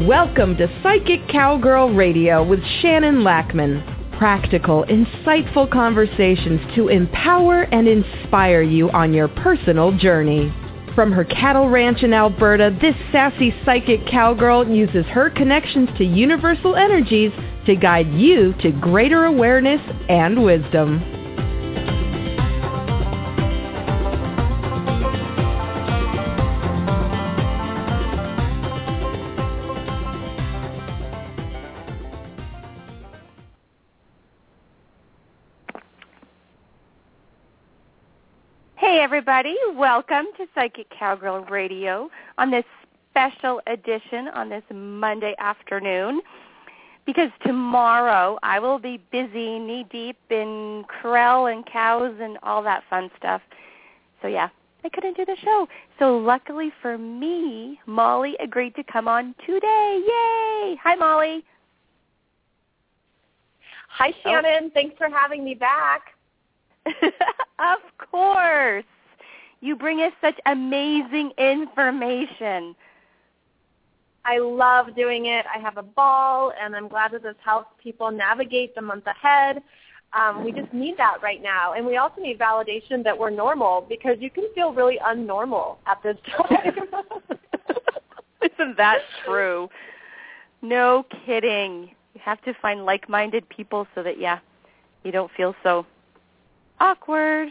Welcome to Psychic Cowgirl Radio with Shannon Lackman. Practical, insightful conversations to empower and inspire you on your personal journey. From her cattle ranch in Alberta, this sassy psychic cowgirl uses her connections to universal energies to guide you to greater awareness and wisdom. Hey everybody, welcome to Psychic Cowgirl Radio on this special edition on this Monday afternoon, because tomorrow I will be busy knee-deep in corral and cows and all that fun stuff. So yeah, I couldn't do the show. So luckily for me, Molly agreed to come on today. Yay! Hi Molly. Hi Shannon, Thanks for having me back. Of course. You bring us such amazing information. I love doing it. I have a ball, and I'm glad that this helps people navigate the month ahead. We just need that right now. And we also need validation that we're normal, because you can feel really unnormal at this time. Isn't that true? No kidding. You have to find like-minded people so that, you don't feel so awkward.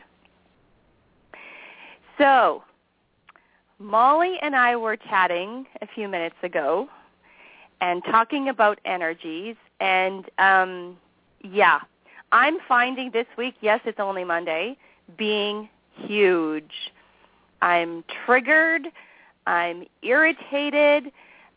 So, Molly and I were chatting a few minutes ago and talking about energies, and I'm finding this week, yes, it's only Monday, being huge. I'm triggered. I'm irritated.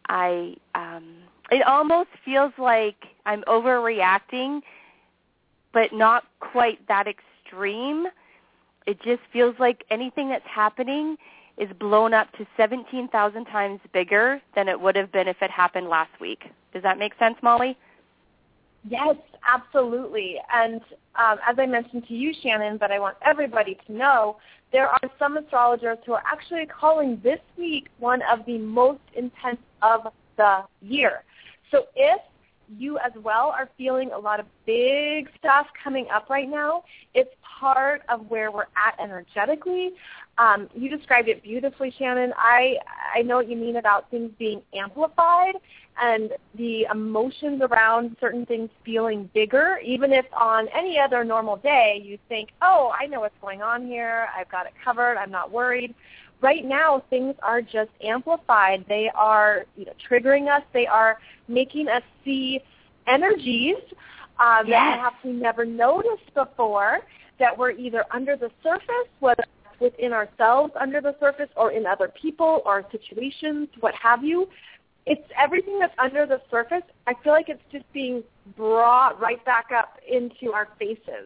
It almost feels like I'm overreacting, but not quite that extreme. It just feels like anything that's happening is blown up to 17,000 times bigger than it would have been if it happened last week. Does that make sense, Molly? Yes, absolutely. And as I mentioned to you, Shannon, but I want everybody to know, there are some astrologers who are actually calling this week one of the most intense of the year. So if you as well are feeling a lot of big stuff coming up right now, it's part of where we're at energetically. You described it beautifully, Shannon. I know what you mean about things being amplified and the emotions around certain things feeling bigger, even if on any other normal day you think, oh, I know what's going on here. I've got it covered. I'm not worried. Right now, things are just amplified. They are triggering us. They are making us see energies that perhaps we never noticed before, that were either under the surface, whether it's within ourselves under the surface or in other people or situations, what have you. It's everything that's under the surface. I feel like it's just being brought right back up into our faces.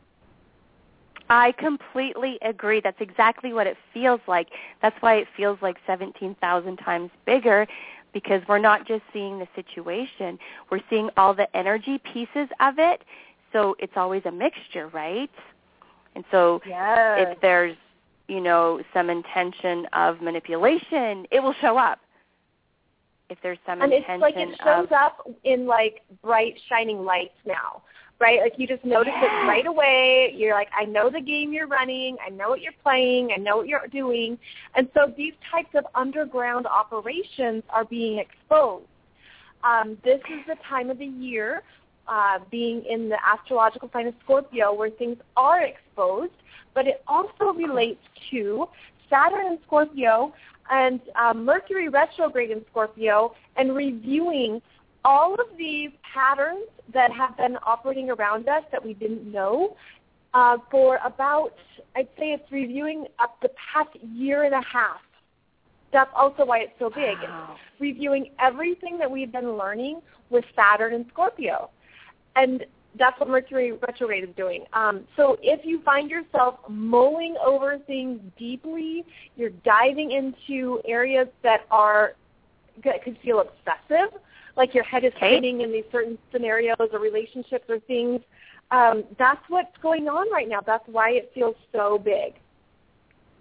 I completely agree. That's exactly what it feels like. That's why it feels like 17,000 times bigger, because we're not just seeing the situation. We're seeing all the energy pieces of it. So it's always a mixture, right? And so if there's, some intention of manipulation, it will show up. If there's some intention it's like it shows up in like bright, shining lights now. Right? Like you just notice it right away. You're like, I know the game you're running. I know what you're playing. I know what you're doing. And so these types of underground operations are being exposed. This is the time of the year, being in the astrological sign of Scorpio, where things are exposed, but it also relates to Saturn in Scorpio and Mercury retrograde in Scorpio, and reviewing all of these patterns that have been operating around us that we didn't know for about, I'd say it's reviewing up the past year and a half. That's also why it's so big. Wow. It's reviewing everything that we've been learning with Saturn and Scorpio. And that's what Mercury retrograde is doing. So if you find yourself mulling over things deeply, you're diving into areas that could feel obsessive, like your head is spinning in these certain scenarios or relationships or things, that's what's going on right now. That's why it feels so big.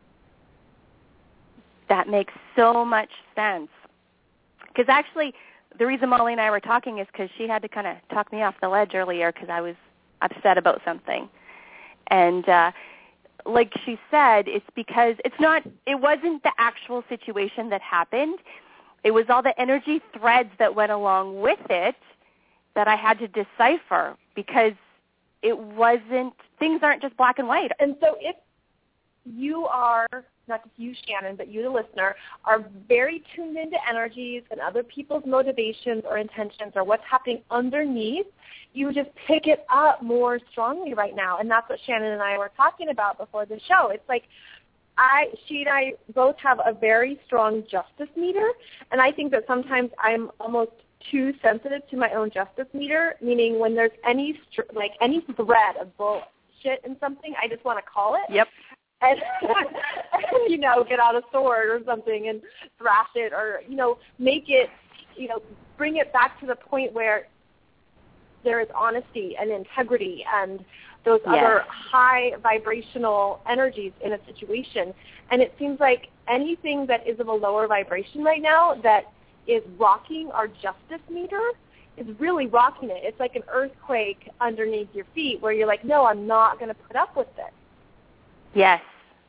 That makes so much sense. Because actually, the reason Molly and I were talking is because she had to kind of talk me off the ledge earlier because I was upset about something. And like she said, it's because it wasn't the actual situation that happened. It was all the energy threads that went along with it that I had to decipher, because things aren't just black and white. And so if you are, not just you, Shannon, but you, the listener, are very tuned into energies and other people's motivations or intentions or what's happening underneath, you just pick it up more strongly right now. And that's what Shannon and I were talking about before the show. It's like she and I both have a very strong justice meter, and I think that sometimes I'm almost too sensitive to my own justice meter, meaning when there's any thread of bullshit in something, I just want to call it. Yep. And, get out a sword or something and thrash it, or, make it, bring it back to the point where there is honesty and integrity and those other high vibrational energies in a situation. And it seems like anything that is of a lower vibration right now that is rocking our justice meter is really rocking it. It's like an earthquake underneath your feet where you're like, no, I'm not going to put up with this. Yes.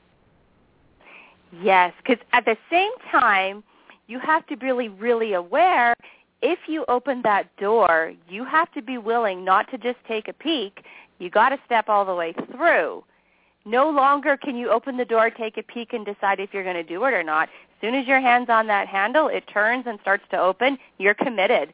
Yes, because at the same time, you have to be really, really aware. If you open that door, you have to be willing not to just take a peek. You got to step all the way through. No longer can you open the door, take a peek, and decide if you're going to do it or not. As soon as your hand's on that handle, it turns and starts to open. You're committed.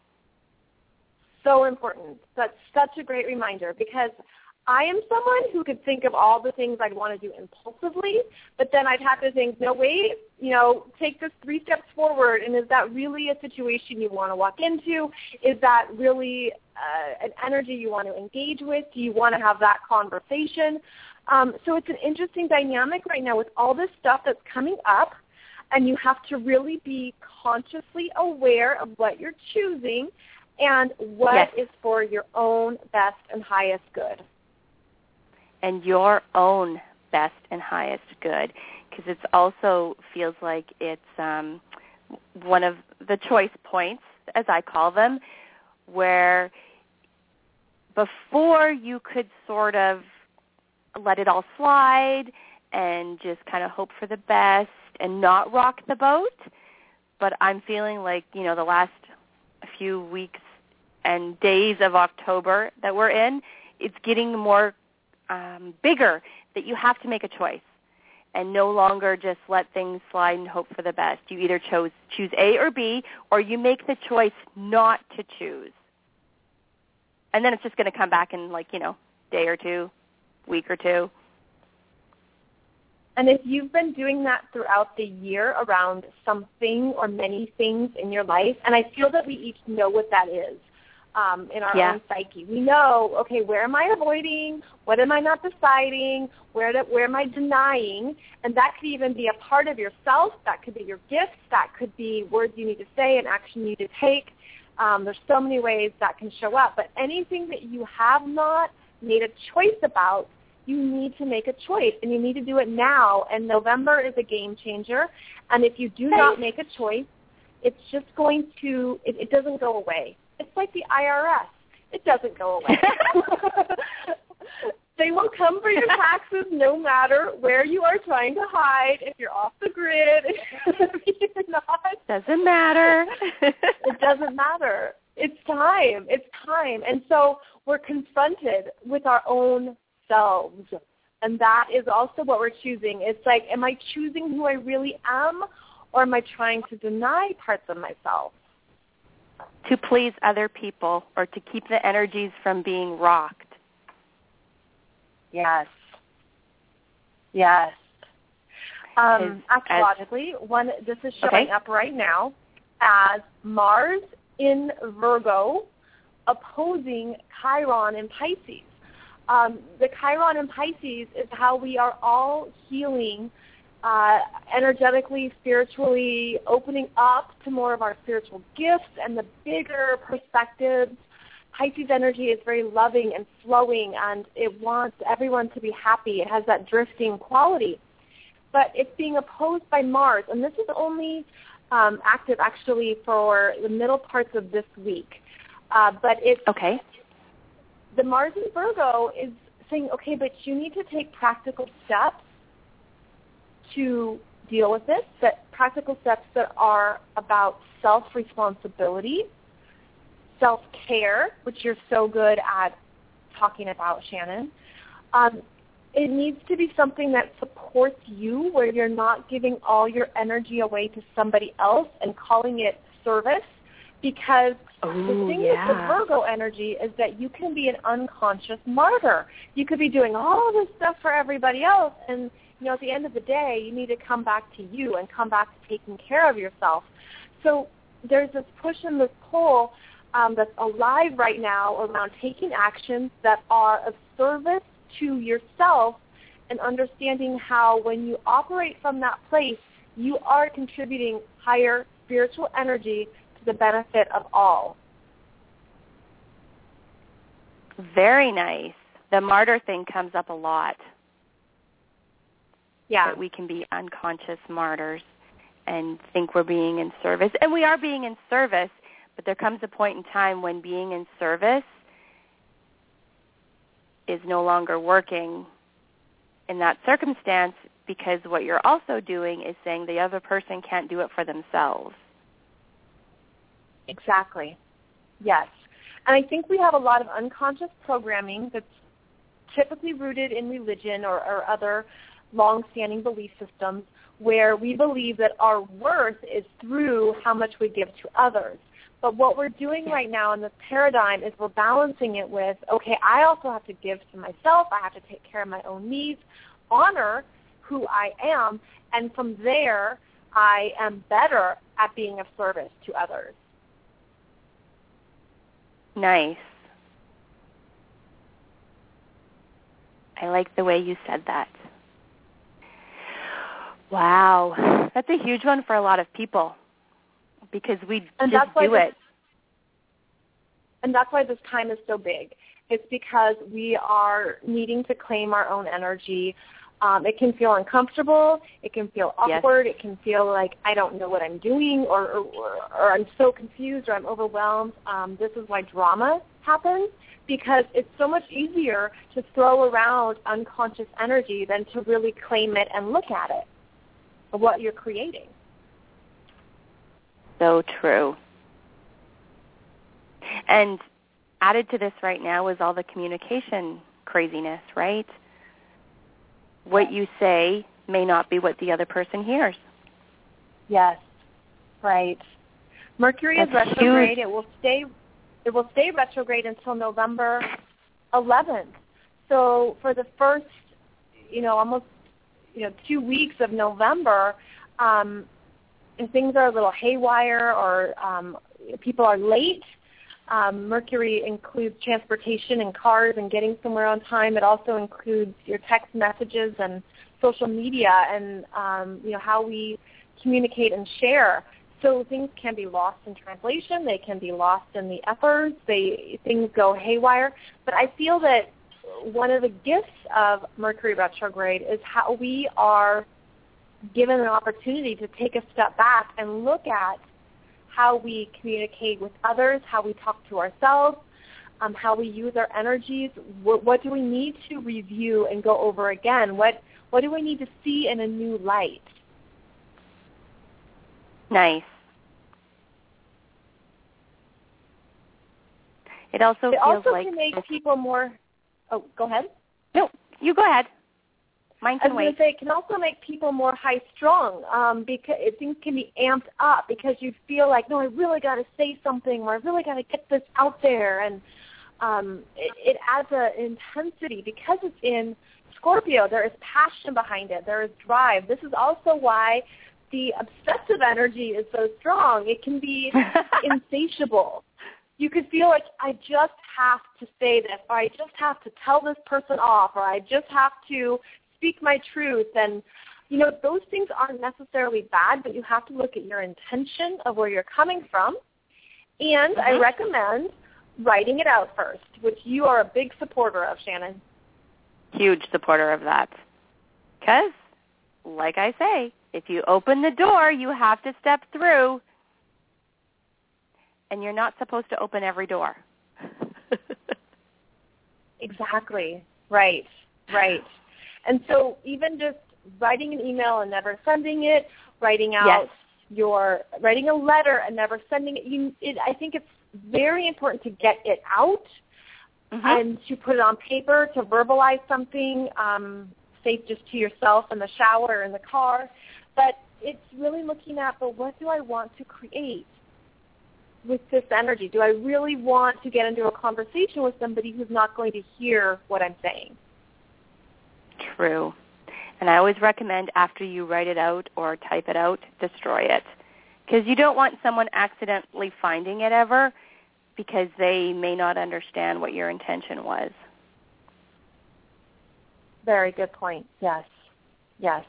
So important. That's such a great reminder, because I am someone who could think of all the things I'd want to do impulsively, but then I'd have to think, no, wait, take this 3 steps forward, and is that really a situation you want to walk into? Is that really an energy you want to engage with? Do you want to have that conversation? So it's an interesting dynamic right now with all this stuff that's coming up, and you have to really be consciously aware of what you're choosing and what is for your own best and highest good. And your own best and highest good, because it also feels like it's one of the choice points, as I call them, where before you could sort of let it all slide and just kind of hope for the best and not rock the boat. But I'm feeling like, the last few weeks and days of October that we're in, it's getting more bigger, that you have to make a choice and no longer just let things slide and hope for the best. You either choose A or B, or you make the choice not to choose. And then it's just going to come back in day or two, week or two. And if you've been doing that throughout the year around something or many things in your life, and I feel that we each know what that is, in our own psyche. We know, okay, where am I avoiding? What am I not deciding? Where am I denying? And that could even be a part of yourself. That could be your gifts. That could be words you need to say and action you need to take. There's so many ways that can show up. But anything that you have not made a choice about, you need to make a choice, and you need to do it now. And November is a game changer. And if you do not make a choice, it's just going to, it doesn't go away. It's like the IRS. It doesn't go away. They will come for your taxes no matter where you are trying to hide, if you're off the grid, if you're not. Doesn't matter. It doesn't matter. It's time. It's time. And so we're confronted with our own selves. And that is also what we're choosing. It's like, am I choosing who I really am, or am I trying to deny parts of myself? To please other people, or to keep the energies from being rocked. Yes. Yes. Astrologically, this is showing up right now as Mars in Virgo opposing Chiron in Pisces. The Chiron in Pisces is how we are all healing energetically, spiritually, opening up to more of our spiritual gifts and the bigger perspectives. Pisces energy is very loving and flowing, and it wants everyone to be happy. It has that drifting quality. But it's being opposed by Mars, and this is only active actually for the middle parts of this week. But it's okay. The Mars in Virgo is saying, okay, but you need to take practical steps to deal with this, that practical steps that are about self-responsibility, self-care, which you're so good at talking about, Shannon. It needs to be something that supports you, where you're not giving all your energy away to somebody else and calling it service, because the thing with the Virgo energy is that you can be an unconscious martyr. You could be doing all this stuff for everybody else, and at the end of the day, you need to come back to you and come back to taking care of yourself. So there's this push and this pull that's alive right now around taking actions that are of service to yourself and understanding how when you operate from that place, you are contributing higher spiritual energy to the benefit of all. Very nice. The martyr thing comes up a lot. Yeah. That we can be unconscious martyrs and think we're being in service. And we are being in service, but there comes a point in time when being in service is no longer working in that circumstance, because what you're also doing is saying the other person can't do it for themselves. Exactly. Yes. And I think we have a lot of unconscious programming that's typically rooted in religion or other long-standing belief systems, where we believe that our worth is through how much we give to others. But what we're doing right now in this paradigm is we're balancing it with, okay, I also have to give to myself. I have to take care of my own needs, honor who I am, and from there I am better at being of service to others. Nice. I like the way you said that. Wow. That's a huge one for a lot of people, because we just do it. And that's why this time is so big. It's because we are needing to claim our own energy. It can feel uncomfortable. It can feel awkward. Yes. It can feel like I don't know what I'm doing, or I'm so confused, or I'm overwhelmed. This is why drama happens, because it's so much easier to throw around unconscious energy than to really claim it and look at it, what you're creating. So true. And added to this right now is all the communication craziness, right? What you say may not be what the other person hears. Yes, right. Mercury is retrograde. Huge. It will stay retrograde until November 11th. So for the first, almost 2 weeks of November, and things are a little haywire, or people are late. Mercury includes transportation and cars and getting somewhere on time. It also includes your text messages and social media and how we communicate and share. So things can be lost in translation. They can be lost in the ethers. Things go haywire. But I feel that one of the gifts of Mercury retrograde is how we are given an opportunity to take a step back and look at how we communicate with others, how we talk to ourselves, how we use our energies. What do we need to review and go over again? What do we need to see in a new light? Nice. It also can make people more... Oh, go ahead. No, you go ahead. Mine can wait. I was going to say, it can also make people more high-strung, because things can be amped up because you feel like, no, I really got to say something, or I really got to get this out there. And it adds an intensity. Because it's in Scorpio, there is passion behind it. There is drive. This is also why the obsessive energy is so strong. It can be insatiable. You could feel like, I just have to say this, or I just have to tell this person off, or I just have to speak my truth. And, those things aren't necessarily bad, but you have to look at your intention of where you're coming from. And I recommend writing it out first, which you are a big supporter of, Shannon. Huge supporter of that. Because, like I say, If you open the door, you have to step through. And you're not supposed to open every door. Exactly. Right. And so even just writing an email and never sending it, writing a letter and never sending it, I think it's very important to get it out and to put it on paper, to verbalize something, say just to yourself in the shower or in the car. But it's really looking at, but what do I want to create with this energy? Do I really want to get into a conversation with somebody who's not going to hear what I'm saying? True. And I always recommend after you write it out or type it out, destroy it. Because you don't want someone accidentally finding it ever, because they may not understand what your intention was. Very good point. Yes.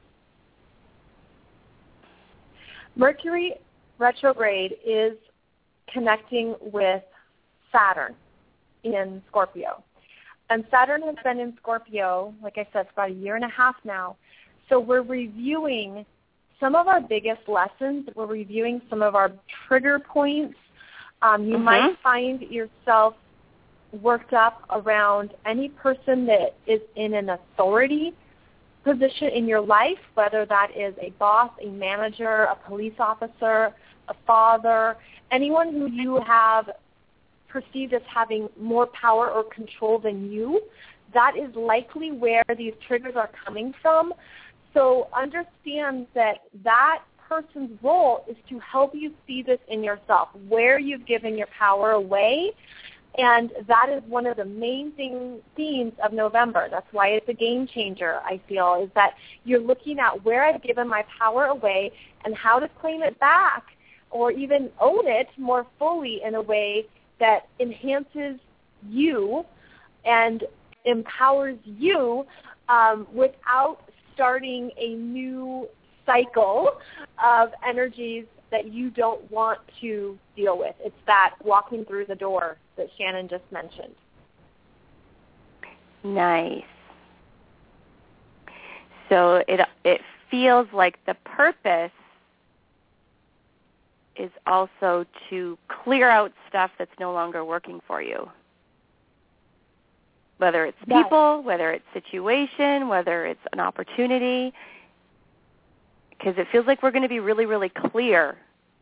Mercury retrograde is connecting with Saturn in Scorpio. And Saturn has been in Scorpio, like I said, for about 1.5 years now. So we're reviewing some of our biggest lessons. We're reviewing some of our trigger points. You might find yourself worked up around any person that is in an authority position in your life, whether that is a boss, a manager, a police officer, a father, anyone who you have perceived as having more power or control than you. That is likely where these triggers are coming from. So understand that person's role is to help you see this in yourself, where you've given your power away. And that is one of the main themes of November. That's why it's a game changer, I feel, is that you're looking at where I've given my power away and how to claim it back, or even own it more fully in a way that enhances you and empowers you without starting a new cycle of energies that you don't want to deal with. It's that walking through the door that Shannon just mentioned. Nice. So it feels like the purpose is also to clear out stuff that's no longer working for you. Whether it's people, whether it's situation, whether it's an opportunity. Because it feels like we're going to be really, really clear.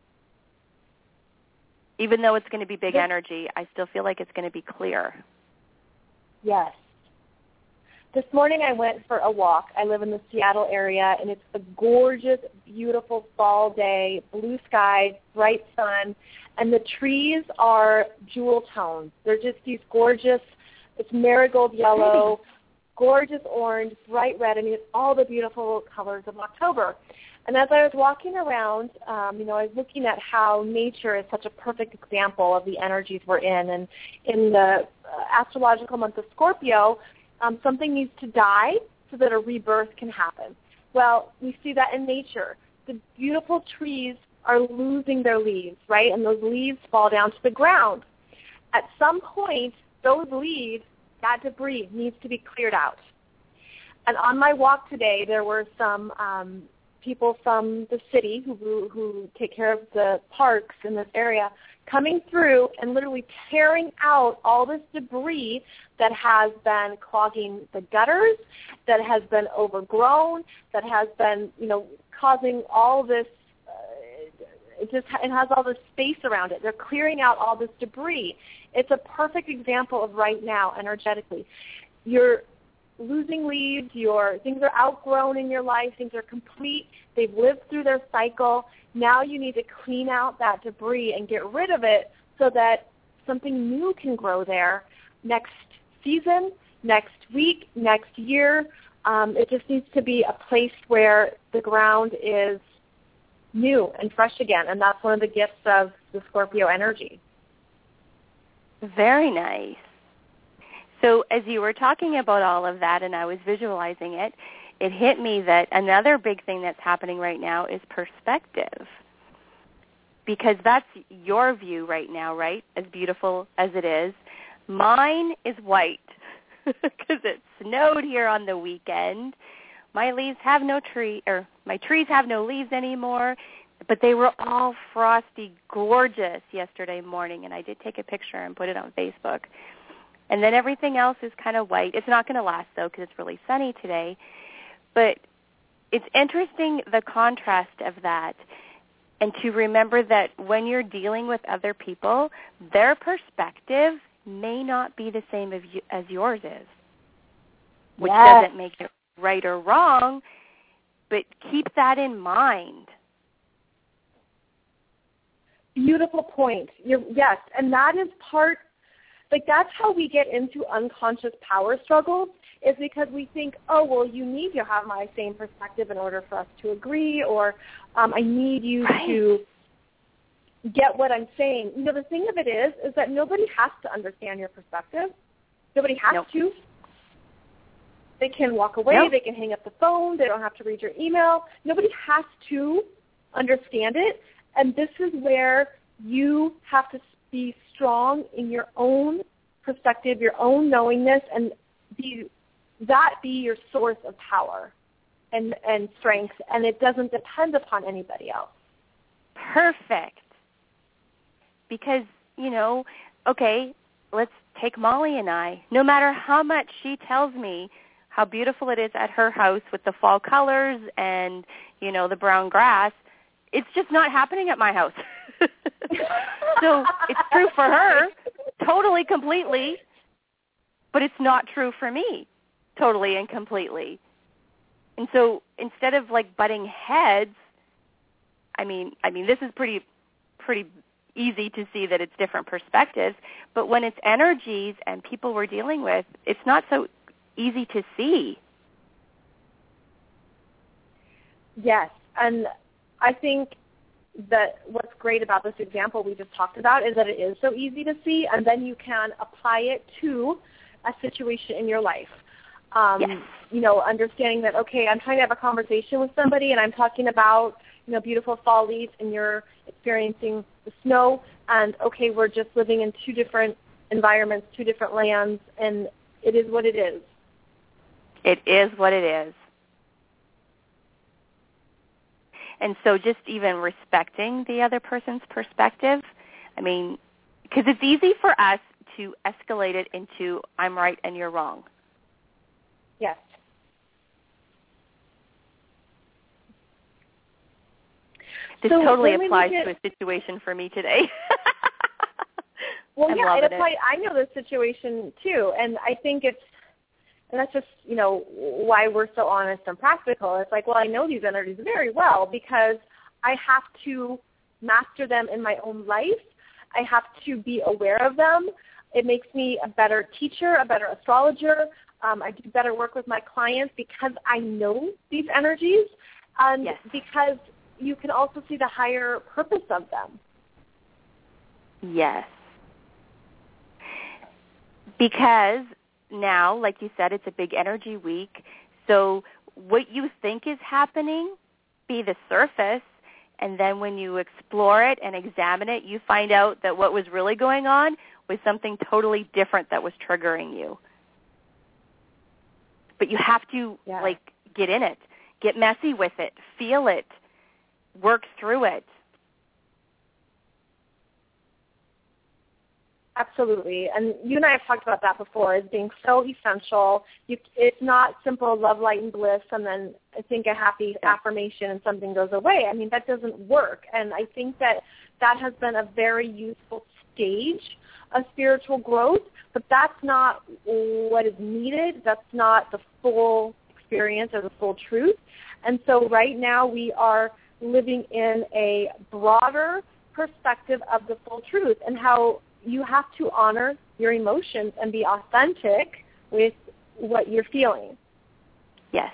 Even though it's going to be big energy, I still feel like it's going to be clear. Yes. This morning I went for a walk. I live in the Seattle area, and it's a gorgeous, beautiful fall day, blue sky, bright sun, and the trees are jewel tones. They're just these gorgeous, it's marigold yellow, gorgeous orange, bright red. I mean, it's all the beautiful colors of October. And as I was walking around, I was looking at how nature is such a perfect example of the energies we're in. And in the astrological month of Scorpio, something needs to die so that a rebirth can happen. Well, we see that in nature. The beautiful trees are losing their leaves, right? And those leaves fall down to the ground. At some point, those leaves, that debris needs to be cleared out. And on my walk today, there were some people from the city who take care of the parks in this area coming through and literally tearing out all this debris that has been clogging the gutters, that has been overgrown, that has been, causing all this, it has all this space around it. They're clearing out all this debris. It's a perfect example of right now energetically. You're losing leaves, things are outgrown in your life, things are complete, they've lived through their cycle. Now you need to clean out that debris and get rid of it so that something new can grow there next season, next week, next year. It just needs to be a place where the ground is new and fresh again, and that's one of the gifts of the Scorpio energy. Very nice. So as you were talking about all of that and I was visualizing it, it hit me that another big thing that's happening right now is perspective. Because that's your view right now, right? As beautiful as it is. Mine is white because it snowed here on the weekend. my leaves have no tree, or my trees have no leaves anymore. But they were all frosty, gorgeous yesterday morning, and I did take a picture and put it on Facebook. And then everything else is kind of white. It's not going to last, though, because it's really sunny today. But it's interesting, the contrast of that, and to remember that when you're dealing with other people, their perspective may not be the same as yours is, which doesn't make it right or wrong, but keep that in mind. Beautiful point. Yes, and that is part, like that's how we get into unconscious power struggles, is because we think, oh, well, you need to have my same perspective in order for us to agree, or I need you to get what I'm saying. You know, the thing of it is that nobody has to understand your perspective. Nobody has to. They can walk away. They can hang up the phone. They don't have to read your email. Nobody has to understand it. And this is where you have to be strong in your own perspective, your own knowingness, and be your source of power and strength, and it doesn't depend upon anybody else. Perfect. Because, you know, okay, let's take Molly and I. No matter how much she tells me how beautiful it is at her house with the fall colors and, you know, the brown grass, it's just not happening at my house. So it's true for her, totally, completely, but it's not true for me, totally and completely. And so instead of like butting heads, I mean, this is pretty easy to see that it's different perspectives, but when it's energies and people we're dealing with, it's not so easy to see. Yes, and I think that what's great about this example we just talked about is that it is so easy to see, and then you can apply it to a situation in your life. You know, understanding that, okay, I'm trying to have a conversation with somebody, and I'm talking about, you know, beautiful fall leaves, and you're experiencing the snow, and, okay, we're just living in two different environments, two different lands, and it is what it is. It is what it is. And so just even respecting the other person's perspective, I mean, because it's easy for us to escalate it into I'm right and you're wrong. Yes. This totally applies to a situation for me today. Well, yeah, it applies. I know this situation too, and I think and that's just, you know, why we're so honest and practical. It's like, well, I know these energies very well because I have to master them in my own life. I have to be aware of them. It makes me a better teacher, a better astrologer. I do better work with my clients because I know these energies, and because you can also see the higher purpose of them. Yes. Because now, like you said, it's a big energy week. So what you think is happening, be the surface, and then when you explore it and examine it, you find out that what was really going on was something totally different that was triggering you. But you have to, like, get in it, get messy with it, feel it, work through it. Absolutely. And you and I have talked about that before as being so essential. It's not simple love, light, and bliss, and then I think a happy affirmation and something goes away. I mean, that doesn't work. And I think that has been a very useful stage of spiritual growth, but that's not what is needed. That's not the full experience or the full truth. And so right now we are living in a broader perspective of the full truth and how you have to honor your emotions and be authentic with what you're feeling. Yes.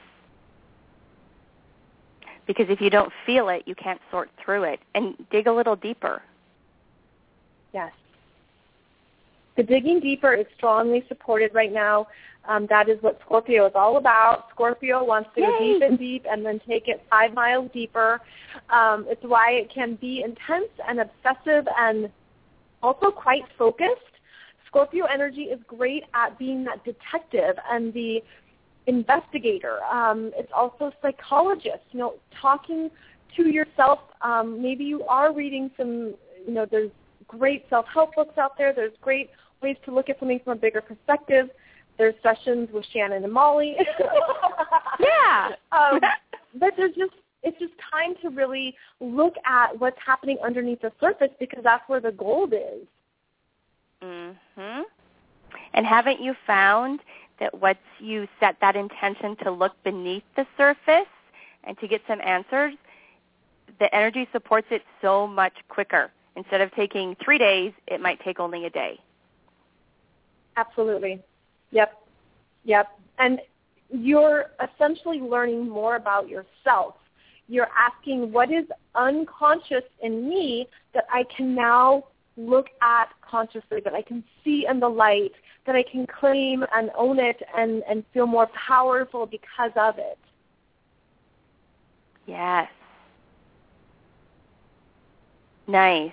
Because if you don't feel it, you can't sort through it and dig a little deeper. Yes. The digging deeper is strongly supported right now. That is what Scorpio is all about. Scorpio wants to go deep and deep and then take it 5 miles deeper. It's why it can be intense and obsessive and also quite focused. Scorpio energy is great at being that detective and the investigator. It's also psychologist, talking to yourself. Maybe you are reading some, there's great self-help books out there. There's great ways to look at something from a bigger perspective. There's sessions with Shannon and Molly. Yeah. But it's just time to really look at what's happening underneath the surface, because that's where the gold is. Mhm. And haven't you found that once you set that intention to look beneath the surface and to get some answers, the energy supports it so much quicker. Instead of taking 3 days, it might take only a day. Absolutely. Yep. And you're essentially learning more about yourself. You're asking, what is unconscious in me that I can now look at consciously, that I can see in the light, that I can claim and own it and feel more powerful because of it. Yes. Nice.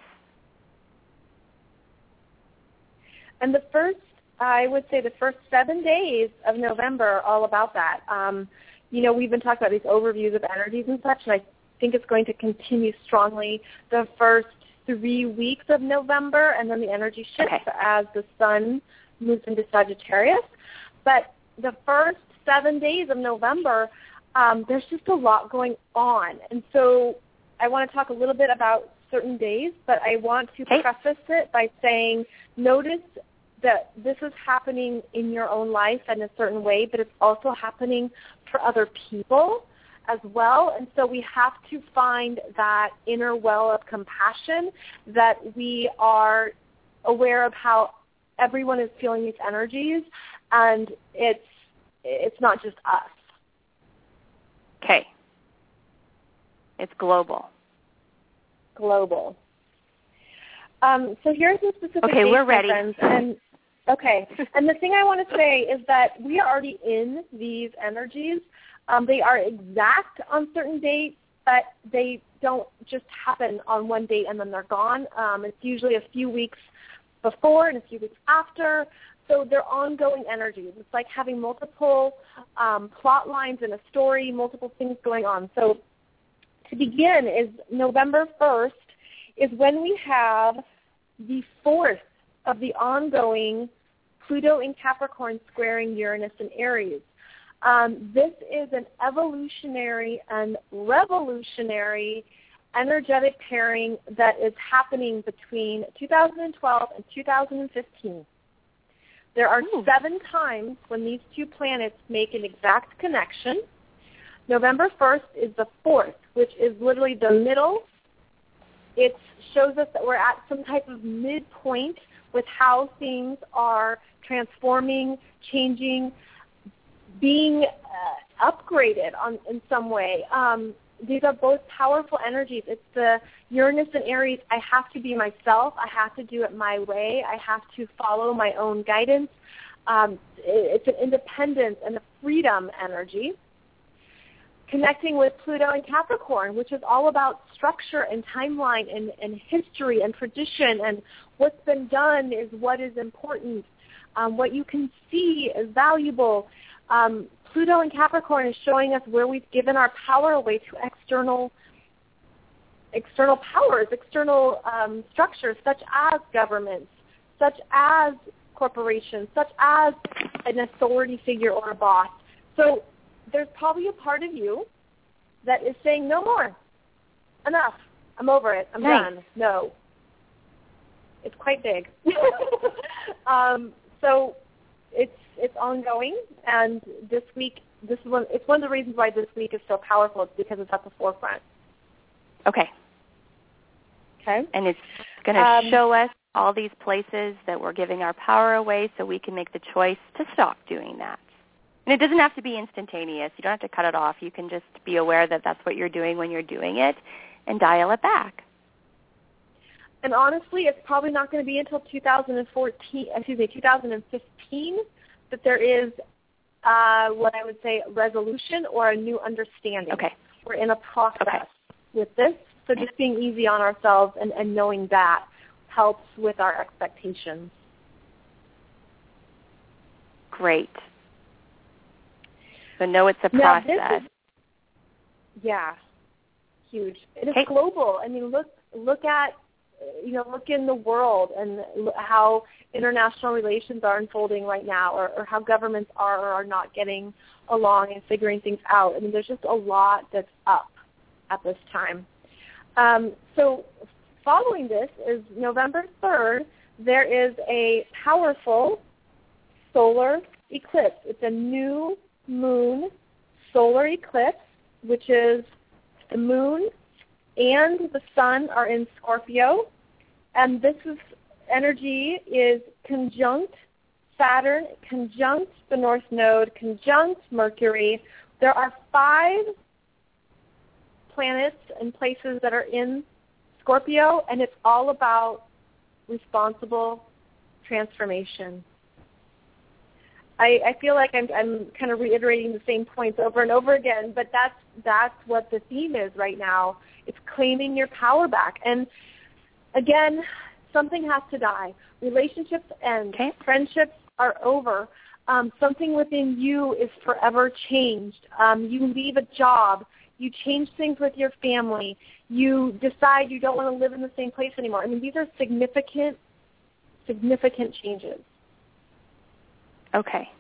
And I would say the first 7 days of November are all about that. We've been talking about these overviews of energies and such, and I think it's going to continue strongly the first 3 weeks of November, and then the energy shifts as the sun moves into Sagittarius. But the first 7 days of November, there's just a lot going on. And so I want to talk a little bit about certain days, but I want to preface it by saying, notice that this is happening in your own life in a certain way, but it's also happening for other people as well. And so we have to find that inner well of compassion, that we are aware of how everyone is feeling these energies, and it's not just us. Okay. It's global. So here's the specific Okay, dates, we're ready. Friends. And the thing I want to say is that we are already in these energies. They are exact on certain dates, but they don't just happen on one date and then they're gone. It's usually a few weeks before and a few weeks after. So they're ongoing energies. It's like having multiple plot lines in a story, multiple things going on. So to begin is November 1st is when we have the fourth of the ongoing Pluto in Capricorn squaring Uranus in Aries. This is an evolutionary and revolutionary energetic pairing that is happening between 2012 and 2015. There are 7 times when these two planets make an exact connection. November 1st is the 4th, which is literally the middle. It shows us that we're at some type of midpoint with how things are transforming, changing, being upgraded in some way. These are both powerful energies. It's the Uranus and Aries. I have to be myself. I have to do it my way. I have to follow my own guidance. It's an independence and a freedom energy. Connecting with Pluto and Capricorn, which is all about structure and timeline and history and tradition, and what's been done is what is important. What you can see is valuable. Pluto and Capricorn is showing us where we've given our power away to external powers, external structures, such as governments, such as corporations, such as an authority figure or a boss. So there's probably a part of you that is saying, no more, enough, I'm over it, I'm done. No. It's quite big. So it's ongoing, and this week, it's one of the reasons why this week is so powerful. It's because it's at the forefront. Okay. And it's going to show us all these places that we're giving our power away, so we can make the choice to stop doing that. And it doesn't have to be instantaneous. You don't have to cut it off. You can just be aware that that's what you're doing when you're doing it and dial it back. And honestly, it's probably not going to be until 2015 that there is what I would say resolution or a new understanding. Okay. We're in a process with this, so just being easy on ourselves and knowing that helps with our expectations. Great. So know it's a process. Huge. It is global. I mean, look at, look in the world and how international relations are unfolding right now, or how governments are or are not getting along and figuring things out. I mean, there's just a lot that's up at this time. So following this is November 3rd, there is a powerful solar eclipse. It's a new moon solar eclipse, which is the moon and the sun are in Scorpio, and this energy is conjunct Saturn, conjunct the North Node, conjunct Mercury. There are 5 planets and places that are in Scorpio, and it's all about responsible transformation. I feel like I'm kind of reiterating the same points over and over again, but that's what the theme is right now. It's claiming your power back. And again, something has to die. Relationships end. Okay. Friendships are over. Something within you is forever changed. You leave a job. You change things with your family. You decide you don't want to live in the same place anymore. I mean, these are significant changes. Okay.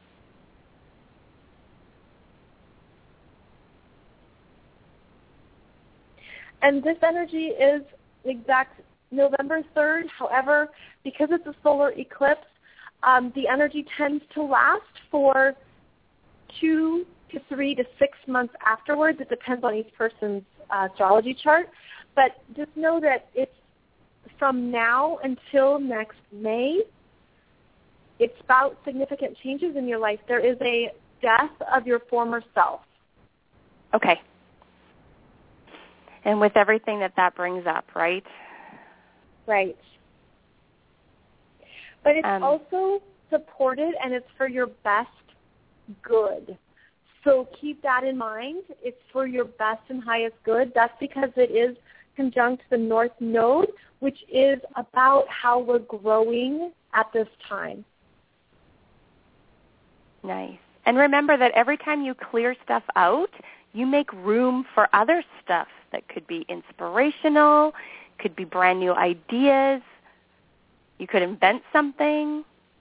And this energy is exact November 3rd. However, because it's a solar eclipse, the energy tends to last for 2 to 3 to 6 months afterwards. It depends on each person's astrology chart. But just know that it's from now until next May. It's about significant changes in your life. There is a death of your former self. Okay. And with everything that brings up, right? Right. But it's also supported, and it's for your best good. So keep that in mind. It's for your best and highest good. That's because it is conjunct the North Node, which is about how we're growing at this time. Nice. And remember that every time you clear stuff out, you make room for other stuff that could be inspirational, could be brand new ideas. You could invent something.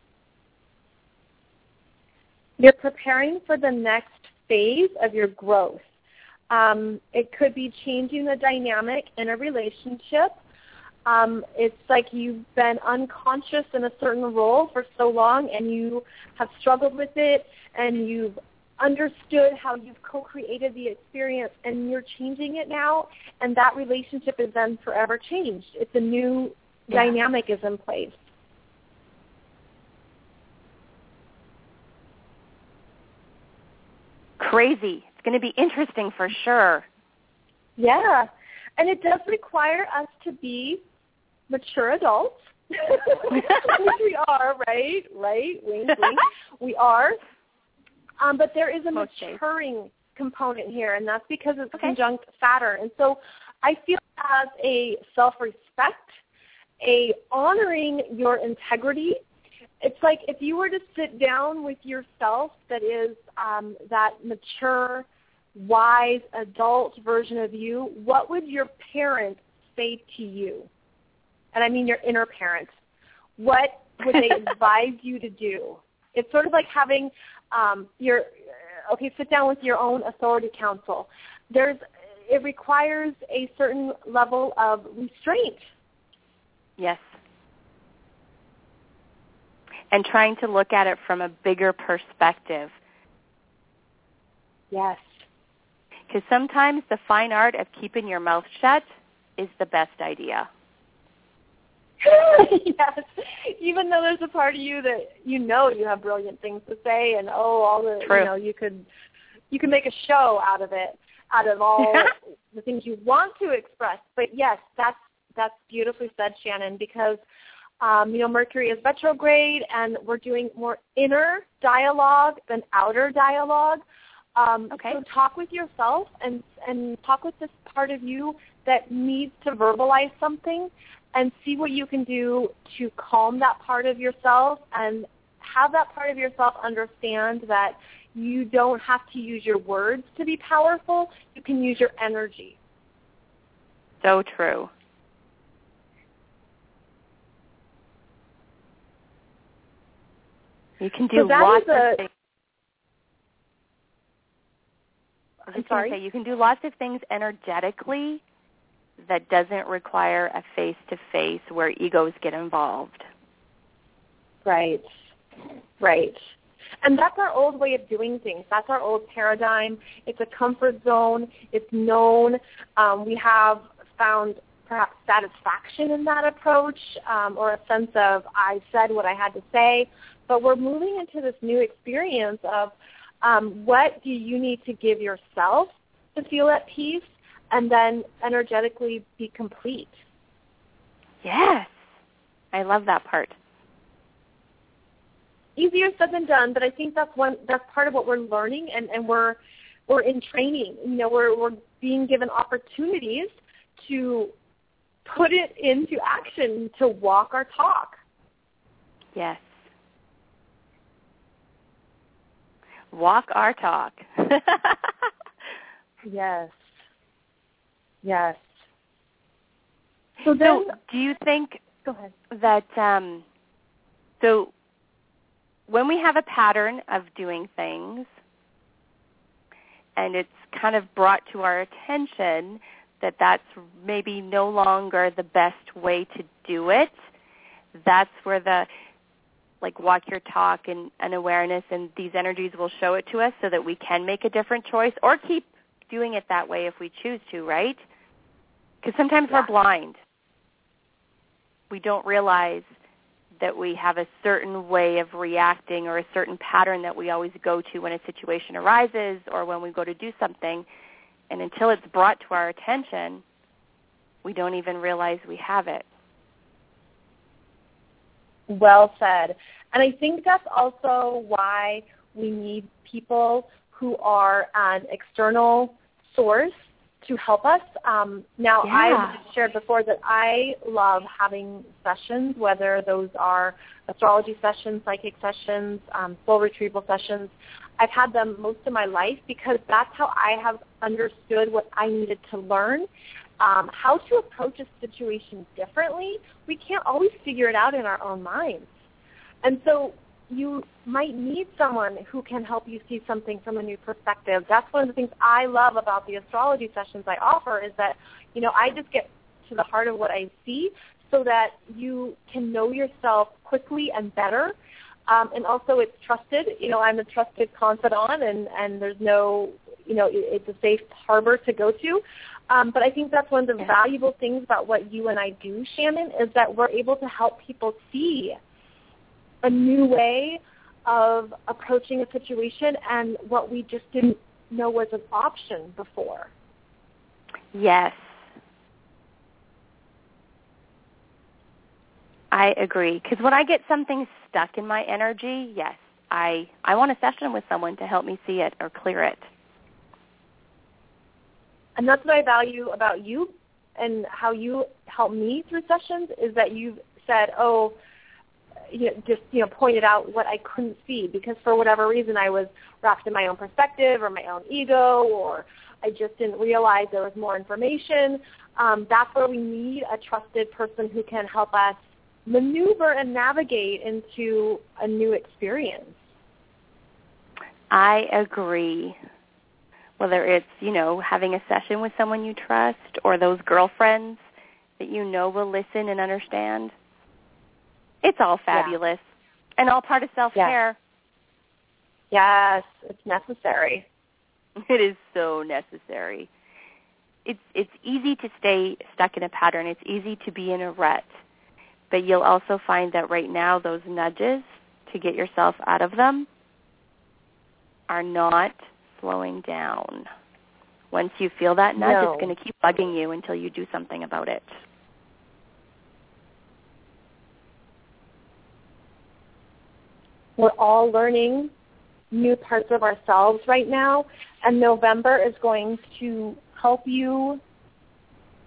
You're preparing for the next phase of your growth. It could be changing the dynamic in a relationship. It's like you've been unconscious in a certain role for so long, and you have struggled with it, and you've understood how you've co-created the experience, and you're changing it now, and that relationship is then forever changed. It's a new dynamic is in place. Crazy. It's going to be interesting for sure. Yeah. And it does require us to be mature adults, which we are, right? Wink, wink. We are. But there is a maturing component here, and that's because it's conjunct Saturn. And so I feel as a self-respect, a honoring your integrity, it's like if you were to sit down with yourself that is that mature, wise, adult version of you, what would your parent say to you? And I mean your inner parent. What would they advise you to do? It's sort of like having sit down with your own authority council. It requires a certain level of restraint. Yes. And trying to look at it from a bigger perspective. Yes. Because sometimes the fine art of keeping your mouth shut is the best idea. Yes. Even though there's a part of you that you have brilliant things to say, and all the True. You can make a show out of it, out of all the things you want to express. But yes, that's beautifully said, Shannon, because Mercury is retrograde, and we're doing more inner dialogue than outer dialogue. So talk with yourself and talk with this part of you that needs to verbalize something, and see what you can do to calm that part of yourself and have that part of yourself understand that you don't have to use your words to be powerful. You can use your energy. So true. You can do lots of things. You can do lots of things energetically that doesn't require a face-to-face where egos get involved. Right. And that's our old way of doing things. That's our old paradigm. It's a comfort zone. It's known. We have found perhaps satisfaction in that approach, or a sense of I said what I had to say. But we're moving into this new experience of what do you need to give yourself to feel at peace and then energetically be complete. Yes. I love that part. Easier said than done, but I think that's part of what we're learning, and we're in training. You know, we're being given opportunities to put it into action, to walk our talk. Yes. Walk our talk. Yes. So do you think that so when we have a pattern of doing things and it's kind of brought to our attention that that's maybe no longer the best way to do it, that's where the walk your talk and awareness and these energies will show it to us so that we can make a different choice or keep doing it that way if we choose to, right? Because sometimes we're blind. We don't realize that we have a certain way of reacting or a certain pattern that we always go to when a situation arises or when we go to do something. And until it's brought to our attention, we don't even realize we have it. Well said. And I think that's also why we need people who are an external source to help us. I've shared before that I love having sessions, whether those are astrology sessions, psychic sessions, soul retrieval sessions. I've had them most of my life because that's how I have understood what I needed to learn. How to approach a situation differently. We can't always figure it out in our own minds. And so you might need someone who can help you see something from a new perspective. That's one of the things I love about the astrology sessions I offer is that, I just get to the heart of what I see so that you can know yourself quickly and better. And also it's trusted. I'm a trusted confidant and there's no, it's a safe harbor to go to. But I think that's one of the valuable things about what you and I do, Shannon, is that we're able to help people see a new way of approaching a situation and what we just didn't know was an option before. Yes. I agree. Because when I get something stuck in my energy, yes, I want a session with someone to help me see it or clear it. And that's what I value about you and how you help me through sessions is that you've said, pointed out what I couldn't see because for whatever reason I was wrapped in my own perspective or my own ego or I just didn't realize there was more information. That's where we need a trusted person who can help us maneuver and navigate into a new experience. I agree. Whether it's, having a session with someone you trust or those girlfriends that will listen and understand. It's all fabulous and all part of self-care. Yes, it's necessary. It is so necessary. It's easy to stay stuck in a pattern. It's easy to be in a rut. But you'll also find that right now those nudges to get yourself out of them are not slowing down. Once you feel that nudge, it's going to keep bugging you until you do something about it. We're all learning new parts of ourselves right now, and November is going to help you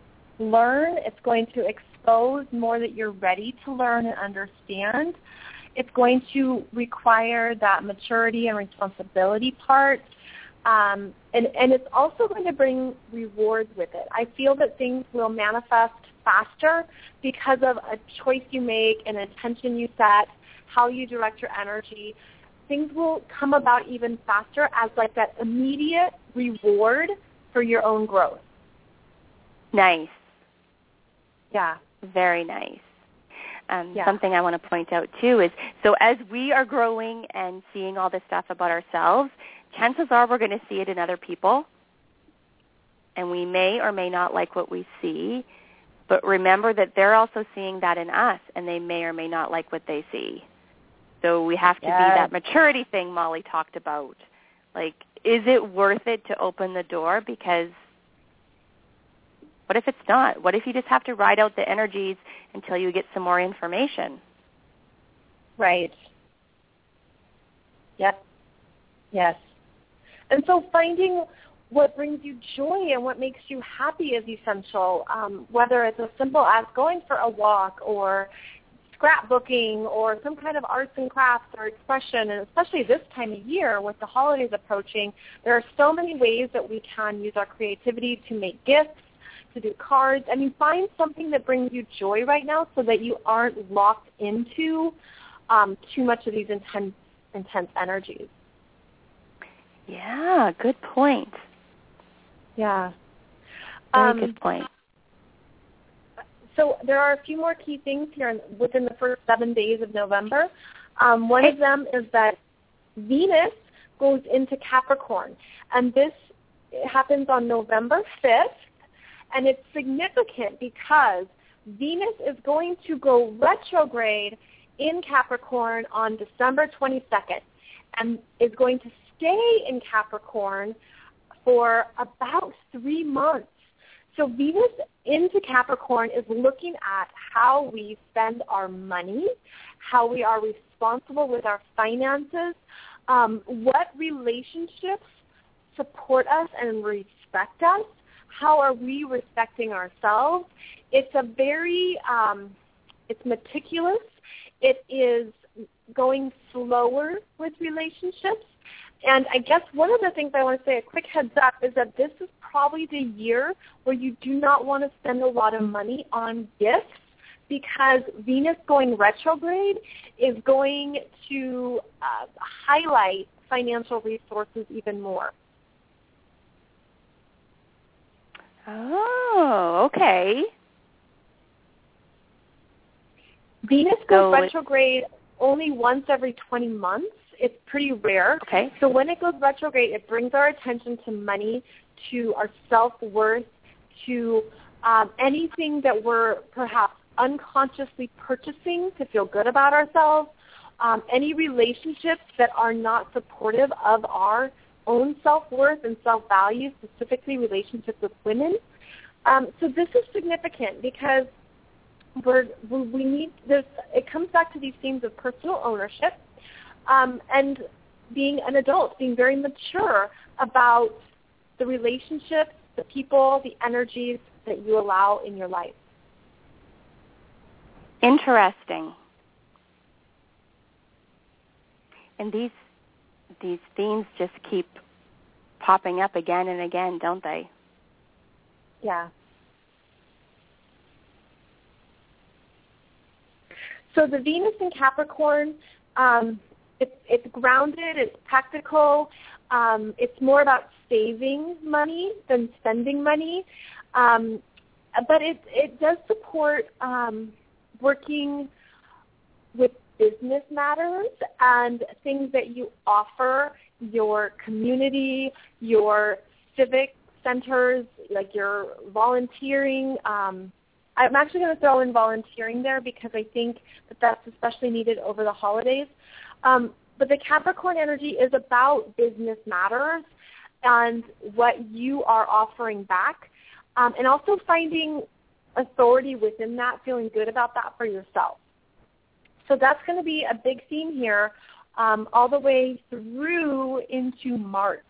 learn. It's going to expose more that you're ready to learn and understand. It's going to require that maturity and responsibility part. And it's also going to bring rewards with it. I feel that things will manifest faster because of a choice you make, an intention you set, how you direct your energy. Things will come about even faster as like that immediate reward for your own growth. Nice. Yeah. Very nice. Something I want to point out, too, is so as we are growing and seeing all this stuff about ourselves, chances are we're going to see it in other people, and we may or may not like what we see, but remember that they're also seeing that in us, and they may or may not like what they see. So we have to be that maturity thing Molly talked about. Like, is it worth it to open the door? Because what if it's not? What if you just have to ride out the energies until you get some more information? Right. Yep. Yes. And so finding what brings you joy and what makes you happy is essential, whether it's as simple as going for a walk or scrapbooking or some kind of arts and crafts or expression, and especially this time of year with the holidays approaching, there are so many ways that we can use our creativity to make gifts, to do cards. I mean, find something that brings you joy right now so that you aren't locked into too much of these intense energies. Yeah, good point. Yeah. Very good point. So there are a few more key things here within the first 7 days of November. One of them is that Venus goes into Capricorn, and this happens on November 5th, and it's significant because Venus is going to go retrograde in Capricorn on December 22nd and is going to stay in Capricorn for about 3 months. So Venus into Capricorn is looking at how we spend our money, how we are responsible with our finances, what relationships support us and respect us, how are we respecting ourselves. It's a very, it's meticulous. It is going slower with relationships. And I guess one of the things I want to say, a quick heads up, is that this is probably the year where you do not want to spend a lot of money on gifts because Venus going retrograde is going to highlight financial resources even more. Oh, okay. Venus goes retrograde only once every 20 months. It's pretty rare. Okay. So when it goes retrograde, it brings our attention to money, to our self-worth, to anything that we're perhaps unconsciously purchasing to feel good about ourselves, any relationships that are not supportive of our own self-worth and self-value, specifically relationships with women. So this is significant because we need this. It comes back to these themes of personal ownership and being an adult, being very mature about the relationships, the people, the energies that you allow in your life. Interesting. And these themes just keep popping up again and again, don't they? Yeah. So the Venus in Capricorn, it's grounded, it's practical, it's more about saving money than spending money, but it does support working with business matters and things that you offer your community, your civic centers, like your volunteering. I'm actually going to throw in volunteering there because I think that that's especially needed over the holidays. But the Capricorn energy is about business matters and what you are offering back, and also finding authority within that, feeling good about that for yourself. So that's going to be a big theme here all the way through into March.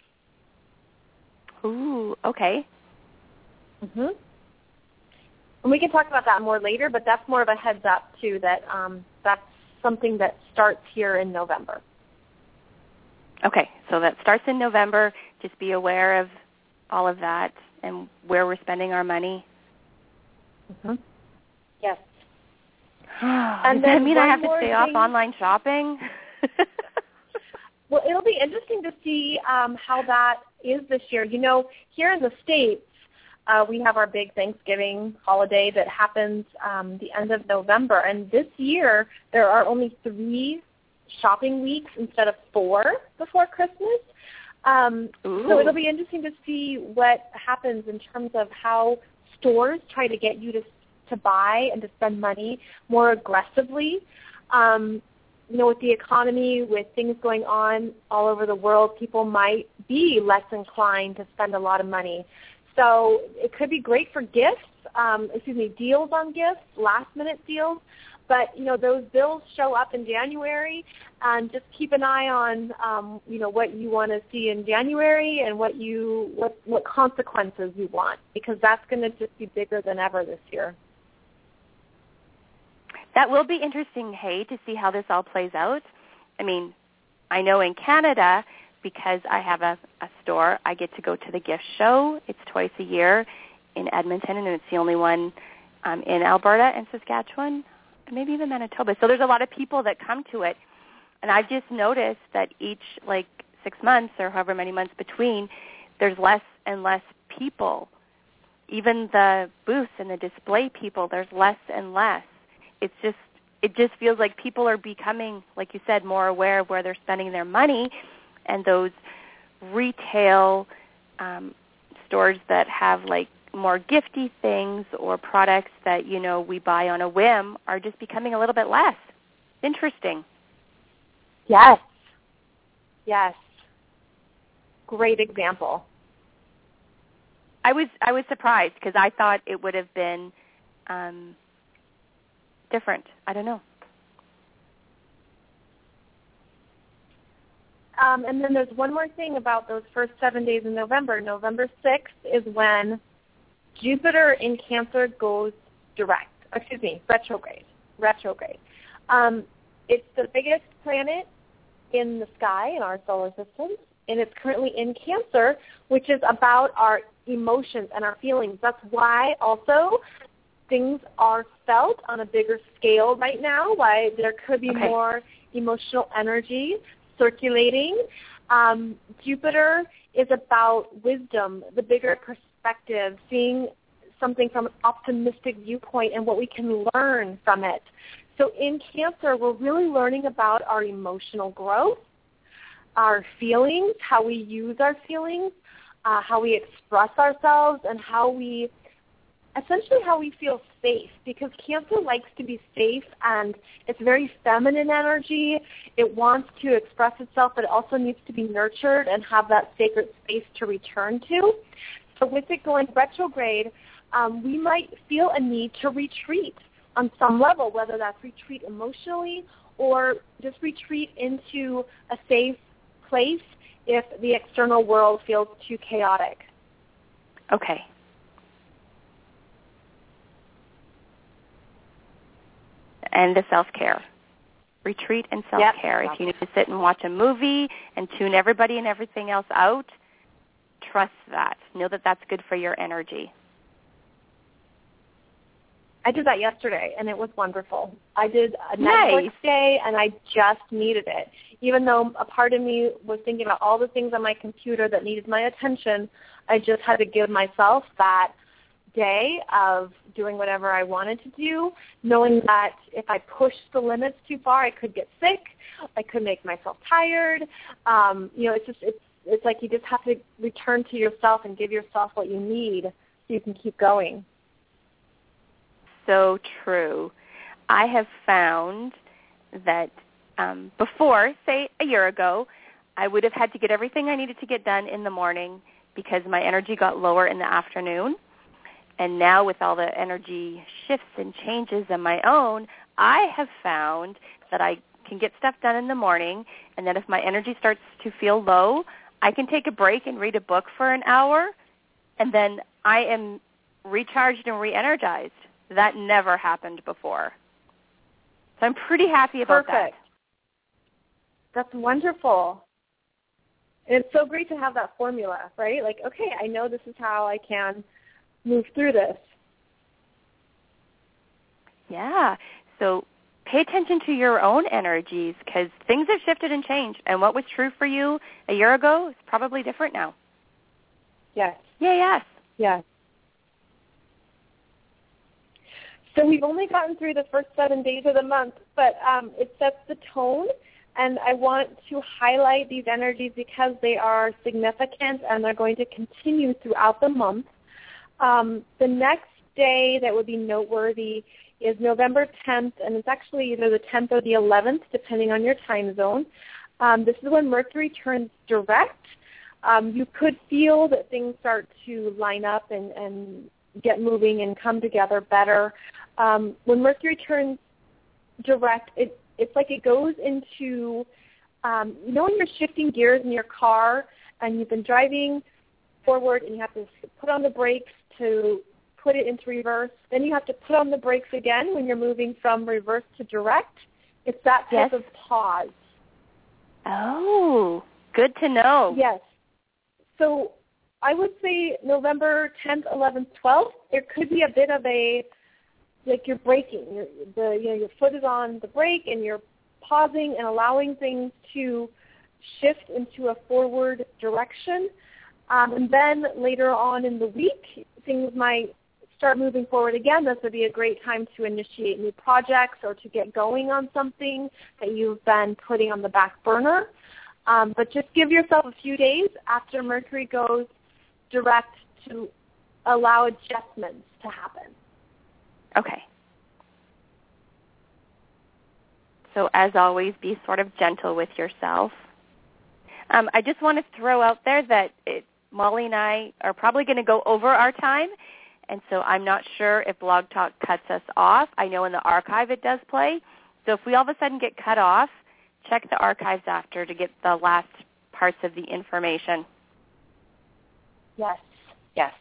Ooh, okay. Mm-hmm. And we can talk about that more later, but that's more of a heads up, too, that that's something that starts here in November. Okay, so that starts in November. Just be aware of all of that and where we're spending our money. Mm-hmm. Yes. And does that mean I have to stay off online shopping? Well, it'll be interesting to see how that is this year. You know, here in the States, we have our big Thanksgiving holiday that happens the end of November. And this year, there are only 3 shopping weeks instead of 4 before Christmas. So it'll be interesting to see what happens in terms of how stores try to get you to buy and to spend money more aggressively. You know, with the economy, with things going on all over the world, people might be less inclined to spend a lot of money. So it could be great for gifts, deals on gifts, last-minute deals. But, you know, those bills show up in January, and just keep an eye on, you know, what you want to see in January and what consequences you want, because that's going to just be bigger than ever this year. That will be interesting, to see how this all plays out. I mean, I know in Canada, because I have a store, I get to go to the gift show. It's twice a year in Edmonton, and it's the only one in Alberta and Saskatchewan, and maybe even Manitoba. So there's a lot of people that come to it. And I've just noticed that each, 6 months or however many months between, there's less and less people. Even the booths and the display people, there's less and less. It just feels like people are becoming, like you said, more aware of where they're spending their money, and those retail stores that have more gifty things or products that, you know, we buy on a whim are just becoming a little bit less. Interesting. Yes. Yes. Great example. I was surprised because I thought it would have been different. I don't know. And then there's one more thing about those first 7 days in November. November 6th is when Jupiter in Cancer goes retrograde. It's the biggest planet in the sky in our solar system, and it's currently in Cancer, which is about our emotions and our feelings. That's why also things are felt on a bigger scale right now, why there could be more emotional energy circulating. Jupiter is about wisdom, the bigger perspective, seeing something from an optimistic viewpoint and what we can learn from it. So in Cancer, we're really learning about our emotional growth, our feelings, how we use our feelings, how we express ourselves, and how we feel safe, because Cancer likes to be safe, and it's very feminine energy. It wants to express itself, but it also needs to be nurtured and have that sacred space to return to. So with it going retrograde, we might feel a need to retreat on some level, whether that's retreat emotionally or just retreat into a safe place if the external world feels too chaotic. Okay. And the self-care. Retreat and self-care. If you need to sit and watch a movie and tune everybody and everything else out, trust that. Know that that's good for your energy. I did that yesterday, and it was wonderful. I did a Netflix day, and I just needed it. Even though a part of me was thinking about all the things on my computer that needed my attention, I just had to give myself that day of doing whatever I wanted to do, knowing that if I pushed the limits too far, I could get sick. I could make myself tired. It's like you just have to return to yourself and give yourself what you need so you can keep going. So true. I have found that before, say a year ago, I would have had to get everything I needed to get done in the morning because my energy got lower in the afternoon. And now with all the energy shifts and changes of my own, I have found that I can get stuff done in the morning, and then if my energy starts to feel low, I can take a break and read a book for an hour, and then I am recharged and re-energized. That never happened before. So I'm pretty happy about that. Perfect. That's wonderful. And it's so great to have that formula, right? Like, okay, I know this is how I can move through this. Yeah. So pay attention to your own energies because things have shifted and changed. And what was true for you a year ago is probably different now. Yes. Yeah, yes. Yes. So we've only gotten through the first 7 days of the month, but it sets the tone. And I want to highlight these energies because they are significant and they're going to continue throughout the month. The next day that would be noteworthy is November 10th, and it's actually either the 10th or the 11th, depending on your time zone. This is when Mercury turns direct. You could feel that things start to line up and get moving and come together better. When Mercury turns direct, it's like it goes into, when you're shifting gears in your car and you've been driving forward and you have to put on the brakes to put it into reverse, then you have to put on the brakes again when you're moving from reverse to direct. It's that type of pause. Oh, good to know. Yes. So I would say November 10th, 11th, 12th, there could be a bit of like you're braking. Your foot is on the brake and you're pausing and allowing things to shift into a forward direction. And then later on in the week, things might start moving forward again. This would be a great time to initiate new projects or to get going on something that you've been putting on the back burner. But just give yourself a few days after Mercury goes direct to allow adjustments to happen. Okay. So as always, be sort of gentle with yourself. I just want to throw out there that Molly and I are probably going to go over our time, and so I'm not sure if Blog Talk cuts us off. I know in the archive it does play. So if we all of a sudden get cut off, check the archives after to get the last parts of the information. Yes. Yes.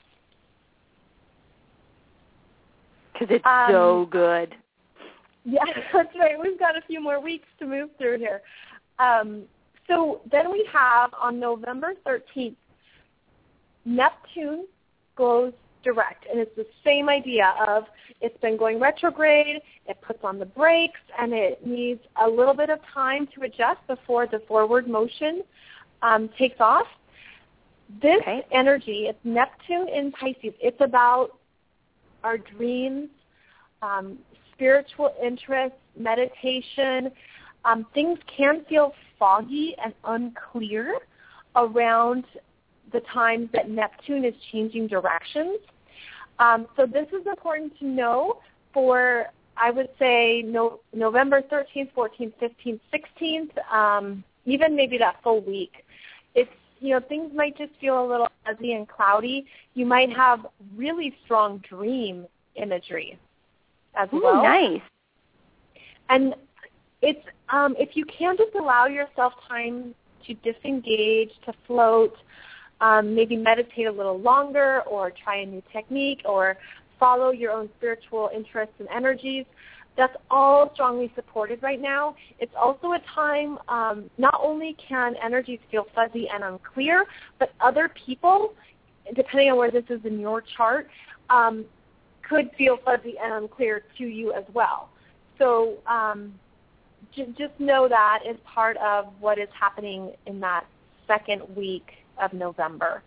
Because it's so good. Yeah, that's right. We've got a few more weeks to move through here. So then we have on November 13th, Neptune goes direct. And it's the same idea of it's been going retrograde, it puts on the brakes, and it needs a little bit of time to adjust before the forward motion takes off. This energy, it's Neptune in Pisces. It's about our dreams, spiritual interests, meditation. Things can feel foggy and unclear around the times that Neptune is changing directions. So this is important to know for, I would say, November 13th, 14th, 15th, 16th, even maybe that full week. It's, things might just feel a little fuzzy and cloudy. You might have really strong dream imagery as well. Ooh, nice. And it's if you can just allow yourself time to disengage, to float, maybe meditate a little longer or try a new technique or follow your own spiritual interests and energies, that's all strongly supported right now. It's also a time, not only can energies feel fuzzy and unclear, but other people, depending on where this is in your chart, could feel fuzzy and unclear to you as well. So just know that is part of what is happening in that second week of November.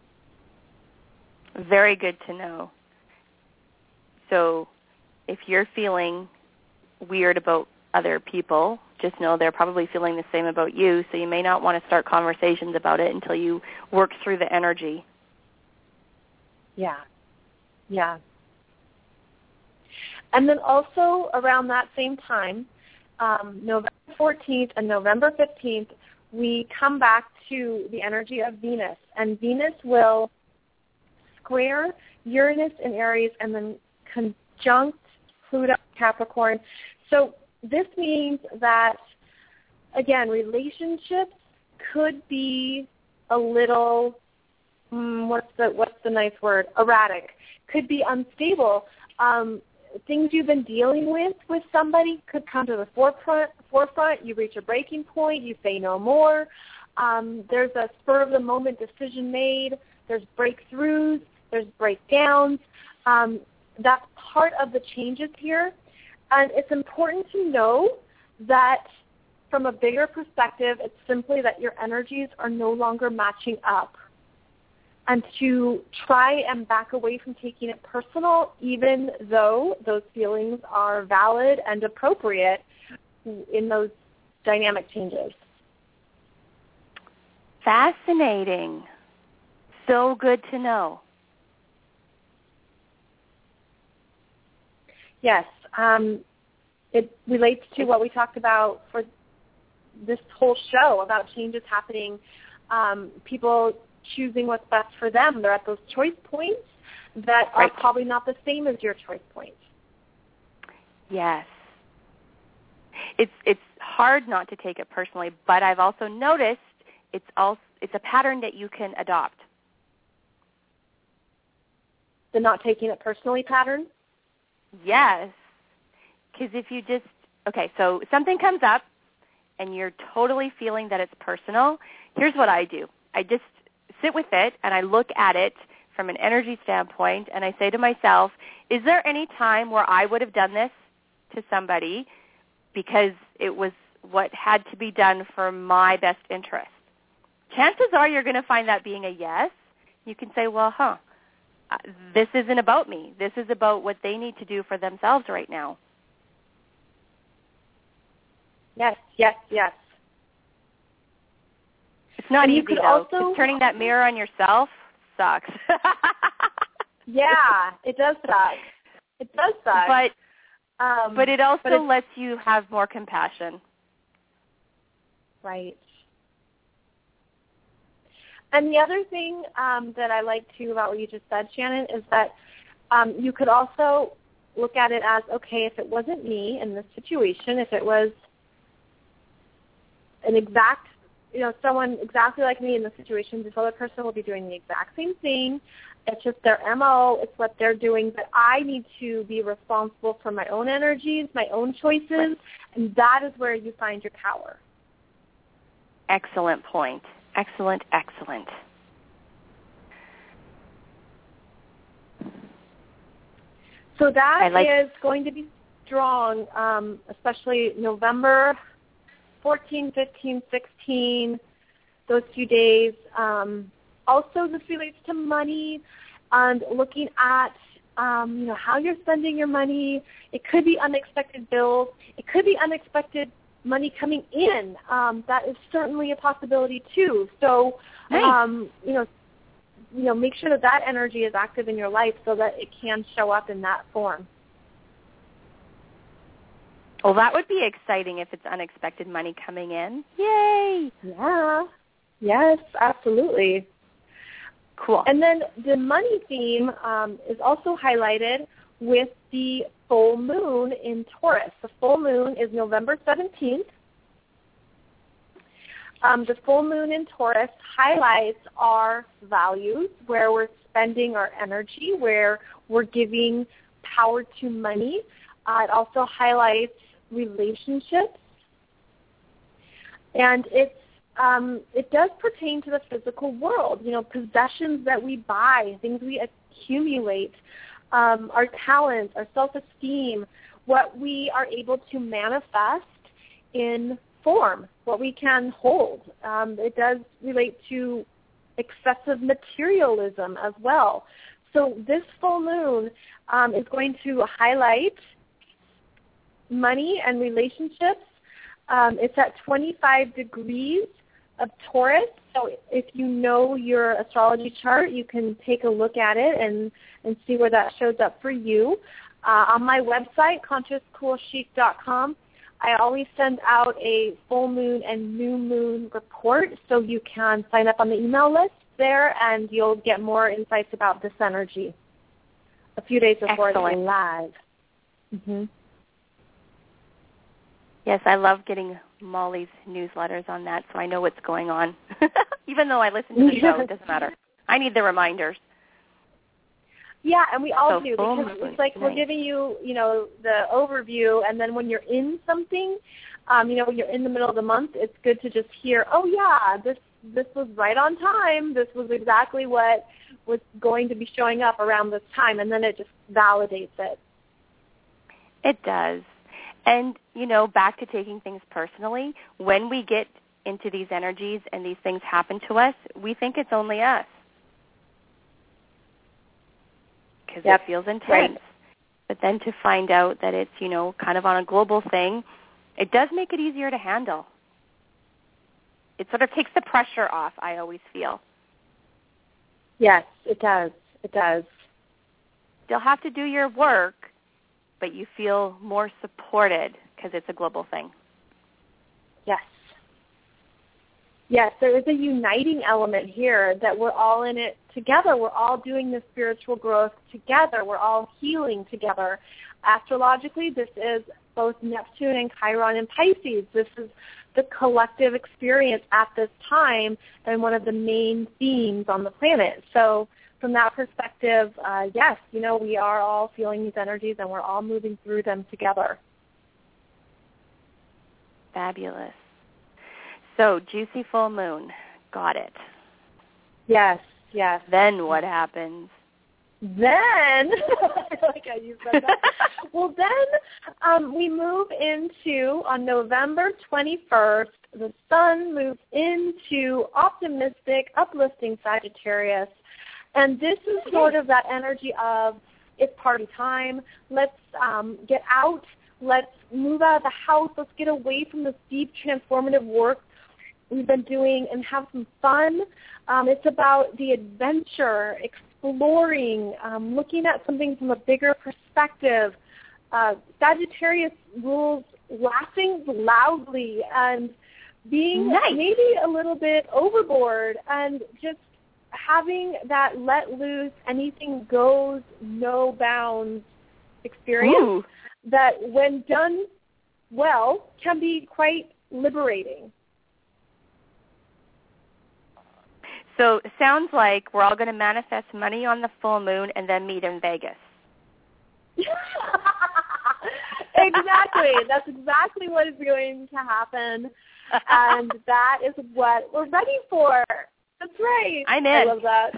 Very good to know. So if you're feeling weird about other people, just know they're probably feeling the same about you, so you may not want to start conversations about it until you work through the energy. Yeah. Yeah. And then also around that same time, November 14th and November 15th, we come back to the energy of Venus. And Venus will square Uranus in Aries and then conjunct Pluto Capricorn. So this means that, again, relationships could be a little, what's the nice word? Erratic. Could be unstable. things you've been dealing with somebody could come to the forefront. You reach a breaking point. You say no more. There's a spur-of-the-moment decision made. There's breakthroughs. There's breakdowns. That's part of the changes here. And it's important to know that from a bigger perspective, it's simply that your energies are no longer matching up. And to try and back away from taking it personal, even though those feelings are valid and appropriate in those dynamic changes. Fascinating. So good to know. Yes. It relates to what we talked about for this whole show about changes happening, people choosing what's best for them. They're at those choice points that are probably not the same as your choice points. Yes. It's hard not to take it personally, but I've also noticed it's a pattern that you can adopt. The not taking it personally pattern? Yes. Because if you just, so something comes up and you're totally feeling that it's personal, here's what I do. I just sit with it and I look at it from an energy standpoint and I say to myself, is there any time where I would have done this to somebody because it was what had to be done for my best interest? Chances are you're going to find that being a yes. You can say, well, this isn't about me. This is about what they need to do for themselves right now. Yes, yes, yes. It's not easy, though. Also, turning that mirror on yourself sucks. Yeah, it does suck. It does suck. But it also lets you have more compassion. Right. And the other thing that I like, too, about what you just said, Shannon, is that you could also look at it as, okay, if it wasn't me in this situation, if it was an exact, someone exactly like me in this situation, this other person will be doing the exact same thing. It's just their MO. It's what they're doing. But I need to be responsible for my own energies, my own choices, and that is where you find your power. Excellent point. Excellent, excellent. So that is going to be strong, especially November 14, 15, 16, those few days. Also, this relates to money and looking at, how you're spending your money. It could be unexpected bills. It could be unexpected money coming in. That is certainly a possibility, too. So, nice. Make sure that energy is active in your life so that it can show up in that form. Well, that would be exciting if it's unexpected money coming in. Yay! Yeah. Yes, absolutely. Cool. And then the money theme is also highlighted with the full moon in Taurus. The full moon is November 17th. The full moon in Taurus highlights our values, where we're spending our energy, where we're giving power to money. It also highlights relationships. And it does pertain to the physical world, possessions that we buy, things we accumulate, our talents, our self-esteem, what we are able to manifest in form, what we can hold. It does relate to excessive materialism as well. So this full moon is going to highlight money and relationships. It's at 25 degrees of Taurus. So if you know your astrology chart, you can take a look at it and see where that shows up for you. On my website, consciouscoolchic.com, I always send out a full moon and new moon report, so you can sign up on the email list there, and you'll get more insights about this energy a few days before it's live. Mm-hmm. Yes, I love getting Molly's newsletters on that, so I know what's going on. Even though I listen to the show, it doesn't matter. I need the reminders. Yeah, and we all do, full because moon, it's like we're giving you, the overview, and then when you're in something, when you're in the middle of the month, it's good to just hear, oh yeah, this was right on time. This was exactly what was going to be showing up around this time, and then it just validates it. It does. And, back to taking things personally, when we get into these energies and these things happen to us, we think it's only us. Because it feels intense. Right. But then to find out that it's, kind of on a global thing, it does make it easier to handle. It sort of takes the pressure off, I always feel. Yes, it does. It does. You'll have to do your work, but you feel more supported because it's a global thing. Yes. Yes, there is a uniting element here that we're all in it together. We're all doing this spiritual growth together. We're all healing together. Astrologically, this is both Neptune and Chiron and Pisces. This is the collective experience at this time and one of the main themes on the planet. So from that perspective, yes, we are all feeling these energies and we're all moving through them together. Fabulous. So juicy full moon. Got it. Yes, yes. Then what happens? Then, I like how you said that. Well, then we move into, on November 21st, the sun moves into optimistic, uplifting Sagittarius. And this is sort of that energy of it's party time. Let's get out. Let's move out of the house. Let's get away from this deep transformative work we've been doing and have some fun. It's about the adventure, exploring, looking at something from a bigger perspective. Sagittarius rules laughing loudly and being maybe a little bit overboard and just having that let loose, anything goes, no bounds experience that when done well can be quite liberating. So it sounds like we're all going to manifest money on the full moon and then meet in Vegas. Exactly. That's exactly what is going to happen. And that is what we're ready for. That's right. I'm in. I love that.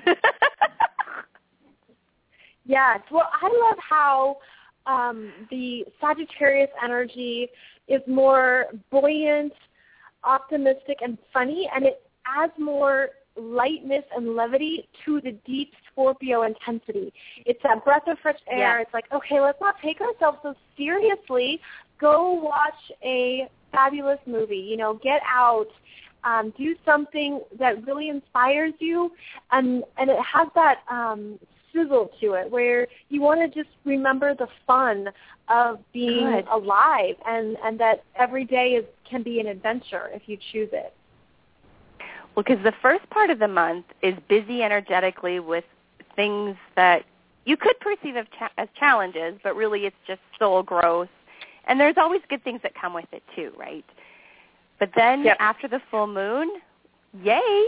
Yes. Well, I love how the Sagittarius energy is more buoyant, optimistic, and funny, and it adds more lightness and levity to the deep Scorpio intensity. It's that breath of fresh air. Yeah. It's like, okay, let's not take ourselves so seriously. Go watch a fabulous movie. Get out. Do something that really inspires you, and it has that sizzle to it where you want to just remember the fun of being alive and that every day can be an adventure if you choose it. Well, because the first part of the month is busy energetically with things that you could perceive as challenges, but really it's just soul growth. And there's always good things that come with it too, right? But then after the full moon, yay,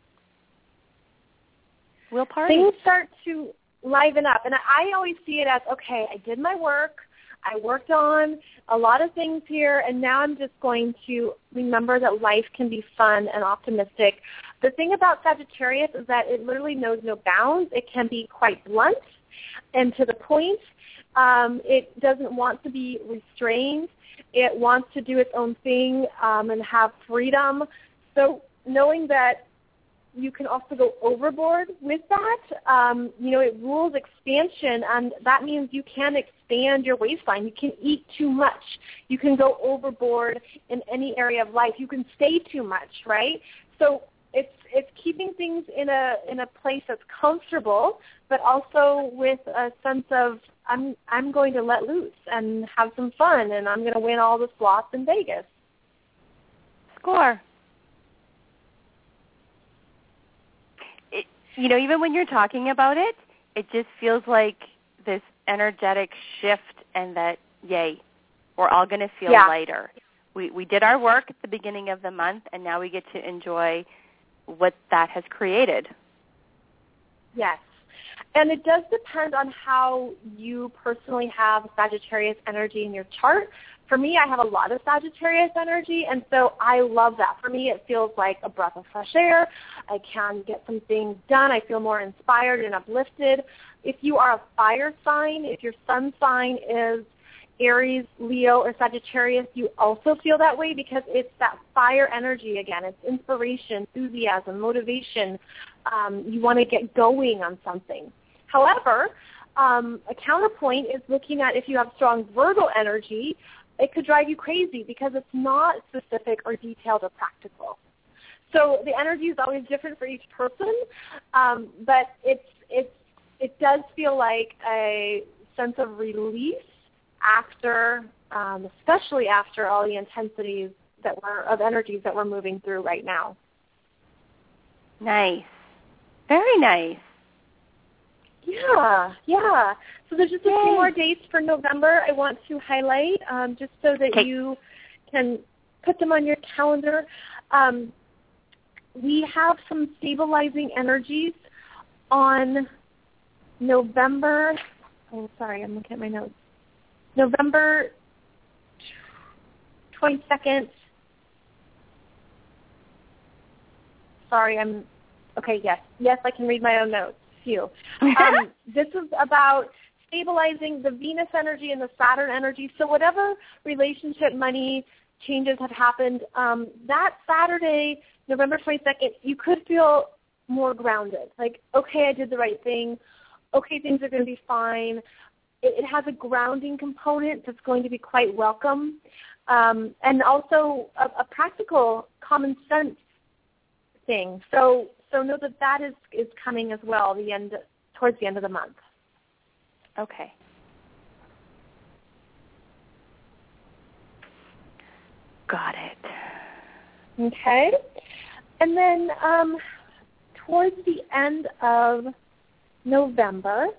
we'll party. Things start to liven up. And I always see it as, okay, I did my work. I worked on a lot of things here, and now I'm just going to remember that life can be fun and optimistic. The thing about Sagittarius is that it literally knows no bounds. It can be quite blunt and to the point. It doesn't want to be restrained. It wants to do its own thing and have freedom. So knowing that you can also go overboard with that, it rules expansion, and that means you can expand your waistline. You can eat too much. You can go overboard in any area of life. You can stay too much, right? So it's keeping things in a place that's comfortable, but also with a sense of I'm going to let loose and have some fun, and I'm going to win all the slots in Vegas. Score. Even when you're talking about it, it just feels like this energetic shift and that, yay, we're all going to feel lighter. We did our work at the beginning of the month, and now we get to enjoy what that has created. Yes. And it does depend on how you personally have Sagittarius energy in your chart. For me, I have a lot of Sagittarius energy, and so I love that. For me, it feels like a breath of fresh air. I can get some things done. I feel more inspired and uplifted. If you are a fire sign, if your sun sign is Aries, Leo, or Sagittarius, you also feel that way because it's that fire energy again. It's inspiration, enthusiasm, motivation. You want to get going on something. However, a counterpoint is looking at if you have strong Virgo energy, it could drive you crazy because it's not specific or detailed or practical. So the energy is always different for each person, but it does feel like a sense of release after, especially after all the intensities of energies that we're moving through right now. Nice. Very nice. Yeah. So there's just a few more dates for November I want to highlight, just so that you can put them on your calendar. We have some stabilizing energies on November. Oh, sorry, I'm looking at my notes. November 22nd. Sorry, Yes, I can read my own notes. Phew. This is about stabilizing the Venus energy and the Saturn energy. So whatever relationship, money changes have happened, that Saturday, November 22nd, you could feel more grounded. Like, okay, I did the right thing. Okay, things are going to be fine. It has a grounding component that's going to be quite welcome, and also a practical, common sense thing. So know that is coming as well. Towards the end of the month. Okay. Got it. Okay. And then towards the end of November,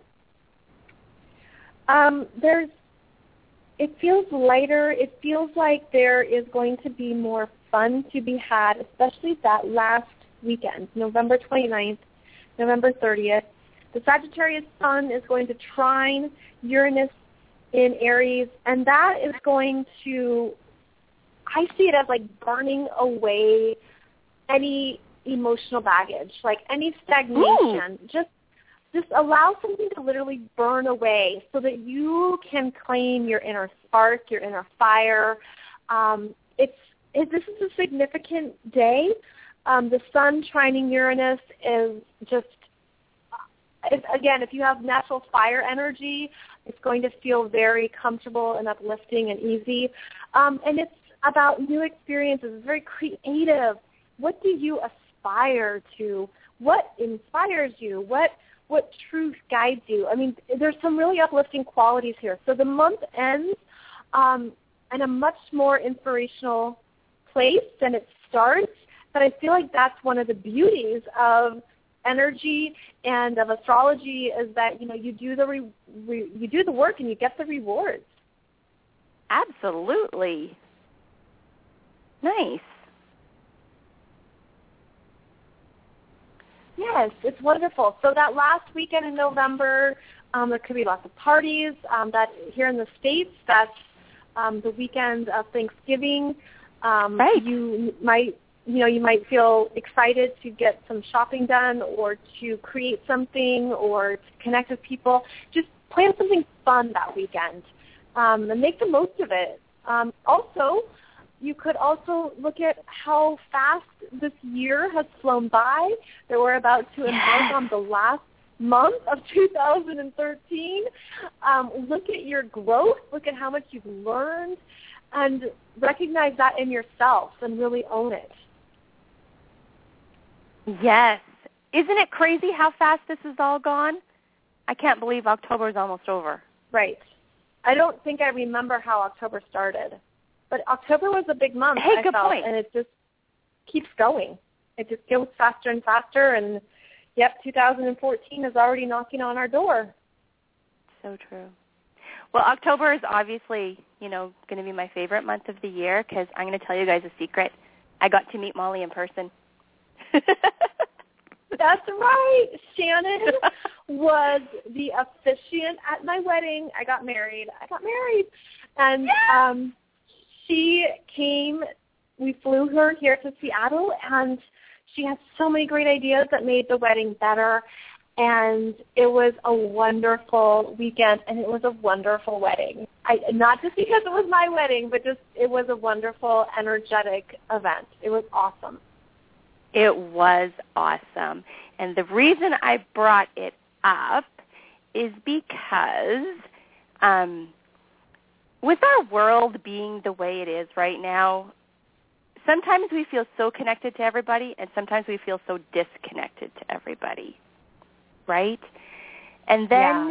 it feels lighter. It feels like there is going to be more fun to be had, especially that last weekend, November 29th, November 30th. The Sagittarius sun is going to trine Uranus in Aries, and that is going to, I see it as like burning away any emotional baggage, like any stagnation. Ooh. Just allow something to literally burn away so that you can claim your inner spark, your inner fire. This is a significant day. The sun trining Uranus is just, again, if you have natural fire energy, it's going to feel very comfortable and uplifting and easy. And it's about new experiences. It's very creative. What do you aspire to? What inspires you? What truth guides you? I mean, there's some really uplifting qualities here. So the month ends in a much more inspirational place than it starts. But I feel like that's one of the beauties of energy and of astrology is that you do the work and you get the rewards. Absolutely. Nice. Yes, it's wonderful. So that last weekend in November, there could be lots of parties. That here in the States, that's the weekend of Thanksgiving. Right. You might feel excited to get some shopping done or to create something or to connect with people. Just plan something fun that weekend and make the most of it. Also, you could also look at how fast this year has flown by, that we're about to embark on the last month of 2013. Look at your growth. Look at how much you've learned and recognize that in yourself and really own it. Yes. Isn't it crazy how fast this is all gone? I can't believe October is almost over. Right. I don't think I remember how October started. But October was a big month, I felt, point. And it just keeps going. It just goes faster and faster, and, 2014 is already knocking on our door. So true. Well, October is obviously, going to be my favorite month of the year because I'm going to tell you guys a secret. I got to meet Molly in person. That's right. Shannon was the officiant at my wedding. I got married. And she came, we flew her here to Seattle, and she had so many great ideas that made the wedding better. And it was a wonderful weekend, and it was a wonderful wedding. Not just because it was my wedding, but just it was a wonderful, energetic event. It was awesome. It was awesome. And the reason I brought it up is because with our world being the way it is right now, sometimes we feel so connected to everybody, and sometimes we feel so disconnected to everybody, right? And then,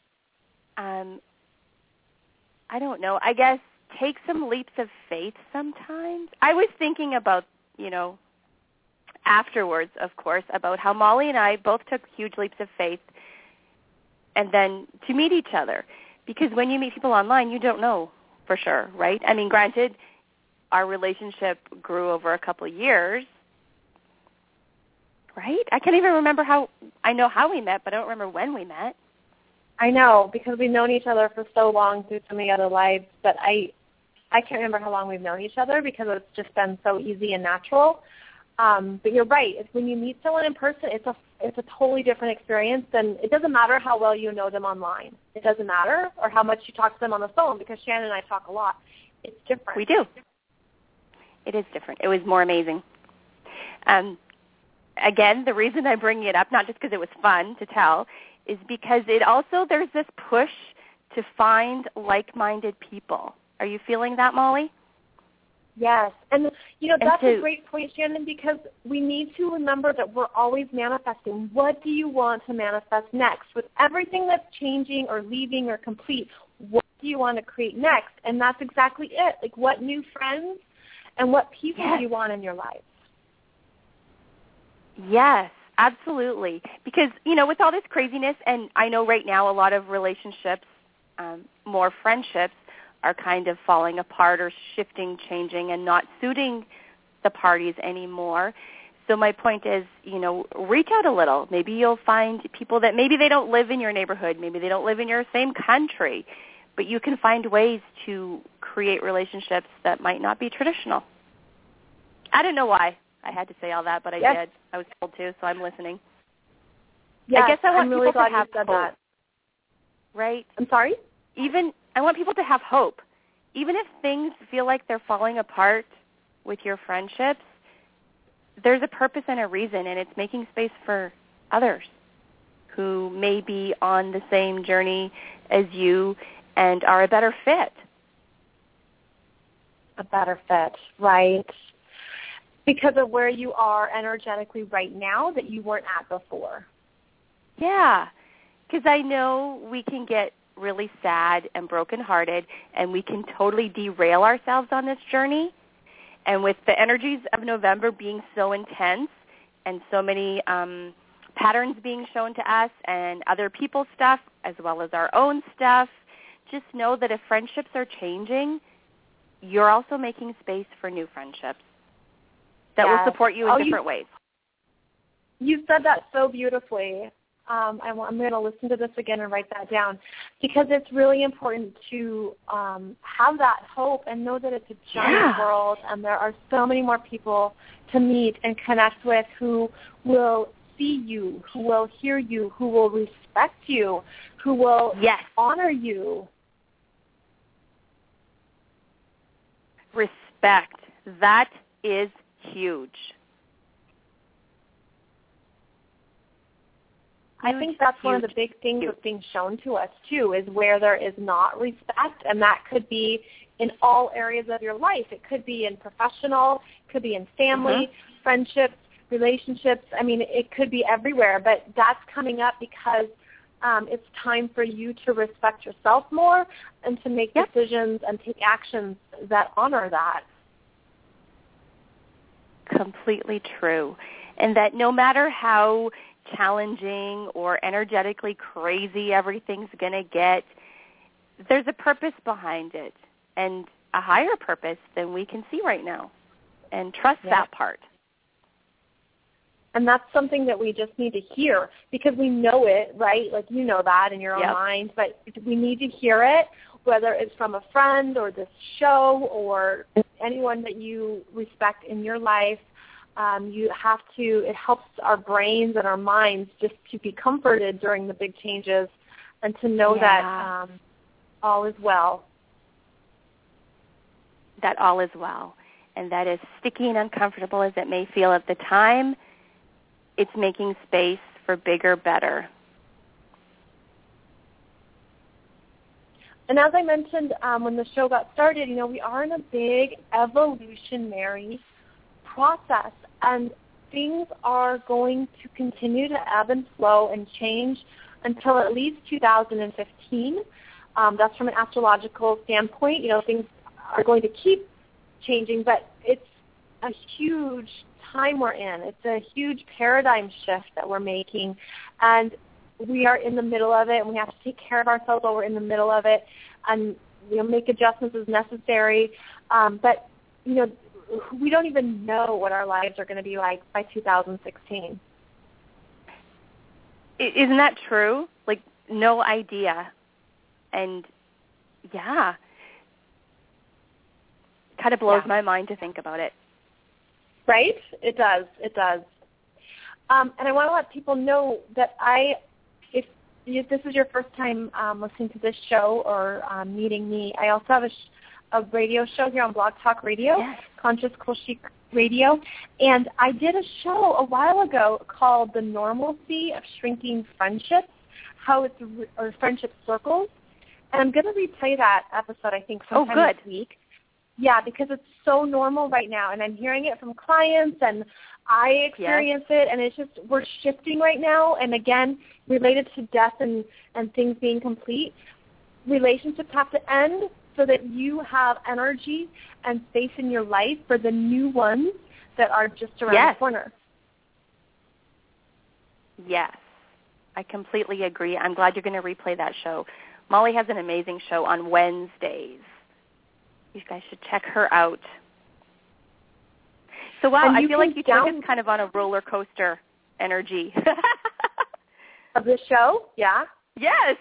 I don't know, I guess take some leaps of faith sometimes. I was thinking about, afterwards, of course, about how Molly and I both took huge leaps of faith and then to meet each other. Because when you meet people online, you don't know for sure, right? I mean, granted, our relationship grew over a couple of years, right? I can't even remember I know how we met, but I don't remember when we met. I know, because we've known each other for so long through so many other lives, but I can't remember how long we've known each other because it's just been so easy and natural. But you're right. When you meet someone in person, it's a totally different experience. And it doesn't matter how well you know them online. It doesn't matter, or how much you talk to them on the phone, because Shannon and I talk a lot. It's different. We do. It is different. It was more amazing. Again, the reason I'm bringing it up, not just because it was fun to tell, is because there's this push to find like-minded people. Are you feeling that, Molly? Yes. And, that's a great point, Shannon, because we need to remember that we're always manifesting. What do you want to manifest next? With everything that's changing or leaving or complete, what do you want to create next? And that's exactly it. Like, what new friends and what people do you want in your life? Yes, absolutely. Because, with all this craziness, and I know right now a lot of relationships, more friendships, are kind of falling apart or shifting, changing, and not suiting the parties anymore. So my point is, reach out a little. Maybe you'll find people that maybe they don't live in your neighborhood, maybe they don't live in your same country, but you can find ways to create relationships that might not be traditional. I don't know why I had to say all that, but I did. I was told to, so I'm listening. Yes, I guess I want really people to have hope. That. Right? I'm sorry? I want people to have hope. Even if things feel like they're falling apart with your friendships, there's a purpose and a reason, and it's making space for others who may be on the same journey as you and are a better fit. A better fit, right? Because of where you are energetically right now that you weren't at before. Yeah, because I know we can get really sad and brokenhearted, and we can totally derail ourselves on this journey. And with the energies of November being so intense and so many patterns being shown to us and other people's stuff as well as our own stuff, just know that if friendships are changing, you're also making space for new friendships that will support you in different ways. You said that so beautifully. I'm going to listen to this again and write that down, because it's really important to have that hope and know that it's a giant world, and there are so many more people to meet and connect with who will see you, who will hear you, who will respect you, who will honor you. Respect. That is huge. I think that's one of the big things that's being shown to us, too, is where there is not respect, and that could be in all areas of your life. It could be in professional, it could be in family, friendships, relationships. I mean, it could be everywhere, but that's coming up because it's time for you to respect yourself more and to make decisions and take actions that honor that. Completely true. And that no matter how challenging or energetically crazy everything's going to get, there's a purpose behind it, and a higher purpose than we can see right now. And trust that part. And that's something that we just need to hear because we know it, right? Like you know that in your own mind, but we need to hear it, whether it's from a friend or this show or anyone that you respect in your life. You have to, it helps our brains and our minds just to be comforted during the big changes and to know that all is well. That all is well. And that is sticky and uncomfortable as it may feel at the time, it's making space for bigger, better. And as I mentioned when the show got started, we are in a big evolutionary process, and things are going to continue to ebb and flow and change until at least 2015. That's from an astrological standpoint. Things are going to keep changing, but it's a huge time we're in. It's a huge paradigm shift that we're making, and we are in the middle of it, and we have to take care of ourselves while we're in the middle of it, and make adjustments as necessary. But we don't even know what our lives are going to be like by 2016. Isn't that true? Like, no idea. And, kind of blows my mind to think about it. Right? It does. It does. And I want to let people know that if this is your first time listening to this show or meeting me, I also have a radio show here on Blog Talk Radio, Conscious Cool Chic Radio. And I did a show a while ago called The Normalcy of Shrinking Friendships, or Friendship Circles. And I'm going to replay that episode, I think, sometime this week. Yeah, because it's so normal right now, and I'm hearing it from clients, and I experience it, and it's just we're shifting right now. And again, related to death and things being complete, relationships have to end so that you have energy and space in your life for the new ones that are just around the corner. Yes, I completely agree. I'm glad you're going to replay that show. Molly has an amazing show on Wednesdays. You guys should check her out. So, wow, I feel like you took us kind of on a roller coaster energy. Of the show? Yeah. Yes.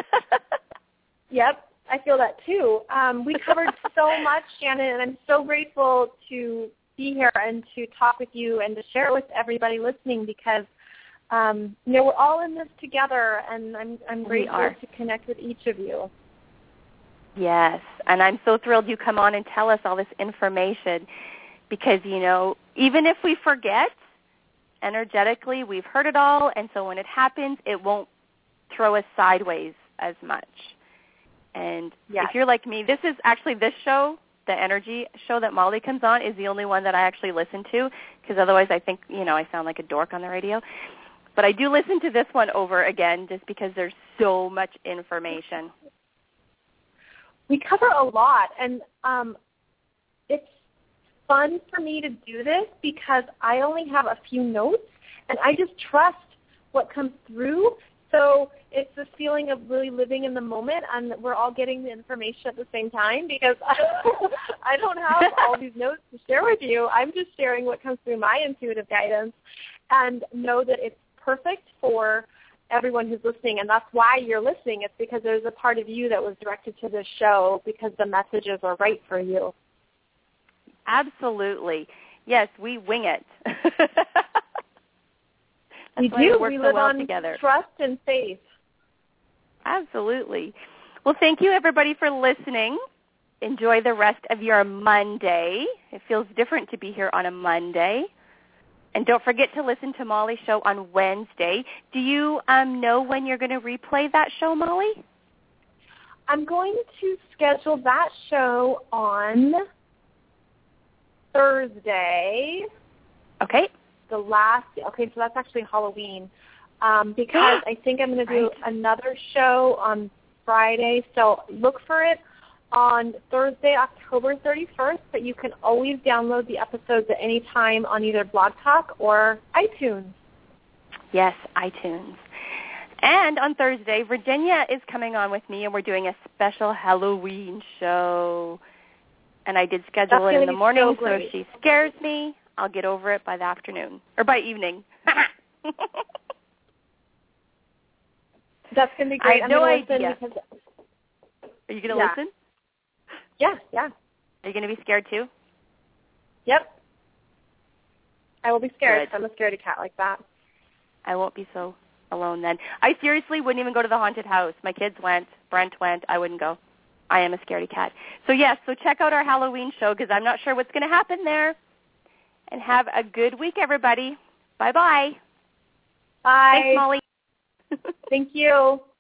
Yep, I feel that too. We covered so much, Shannon, and I'm so grateful to be here and to talk with you and to share it with everybody listening because, we're all in this together, and I'm grateful to connect with each of you. Yes, and I'm so thrilled you come on and tell us all this information because, even if we forget, energetically we've heard it all, and so when it happens, it won't throw us sideways as much. And if you're like me, this show, the energy show that Molly comes on, is the only one that I actually listen to because otherwise I think, I sound like a dork on the radio. But I do listen to this one over again just because there's so much information. We cover a lot, and it's fun for me to do this because I only have a few notes, and I just trust what comes through. So it's this feeling of really living in the moment, and we're all getting the information at the same time because I don't have all these notes to share with you. I'm just sharing what comes through my intuitive guidance and know that it's perfect for everyone who's listening, and that's why you're listening. It's because there's a part of you that was directed to this show because the messages are right for you. Absolutely. Yes, we wing it. We do. We live on together. Trust and faith. Absolutely. Well, thank you, everybody, for listening. Enjoy the rest of your Monday. It feels different to be here on a Monday. And don't forget to listen to Molly's show on Wednesday. Do you know when you're going to replay that show, Molly? I'm going to schedule that show on Thursday. Okay. So that's actually Halloween because I think I'm going to do another show on Friday. So look for it on Thursday, October 31st, but you can always download the episodes at any time on either Blog Talk or iTunes. Yes, iTunes. And on Thursday, Virginia is coming on with me, and we're doing a special Halloween show. And I did schedule it in the morning, so if she scares me, I'll get over it by the afternoon or by evening. That's going to be great. I have no idea. Are you going to listen? Yeah. Are you going to be scared too? Yep. I will be scared. Good. I'm a scaredy cat like that. I won't be so alone then. I seriously wouldn't even go to the haunted house. My kids went. Brent went. I wouldn't go. I am a scaredy cat. So, yes, check out our Halloween show because I'm not sure what's going to happen there. And have a good week, everybody. Bye-bye. Bye. Thanks, Molly. Thank you.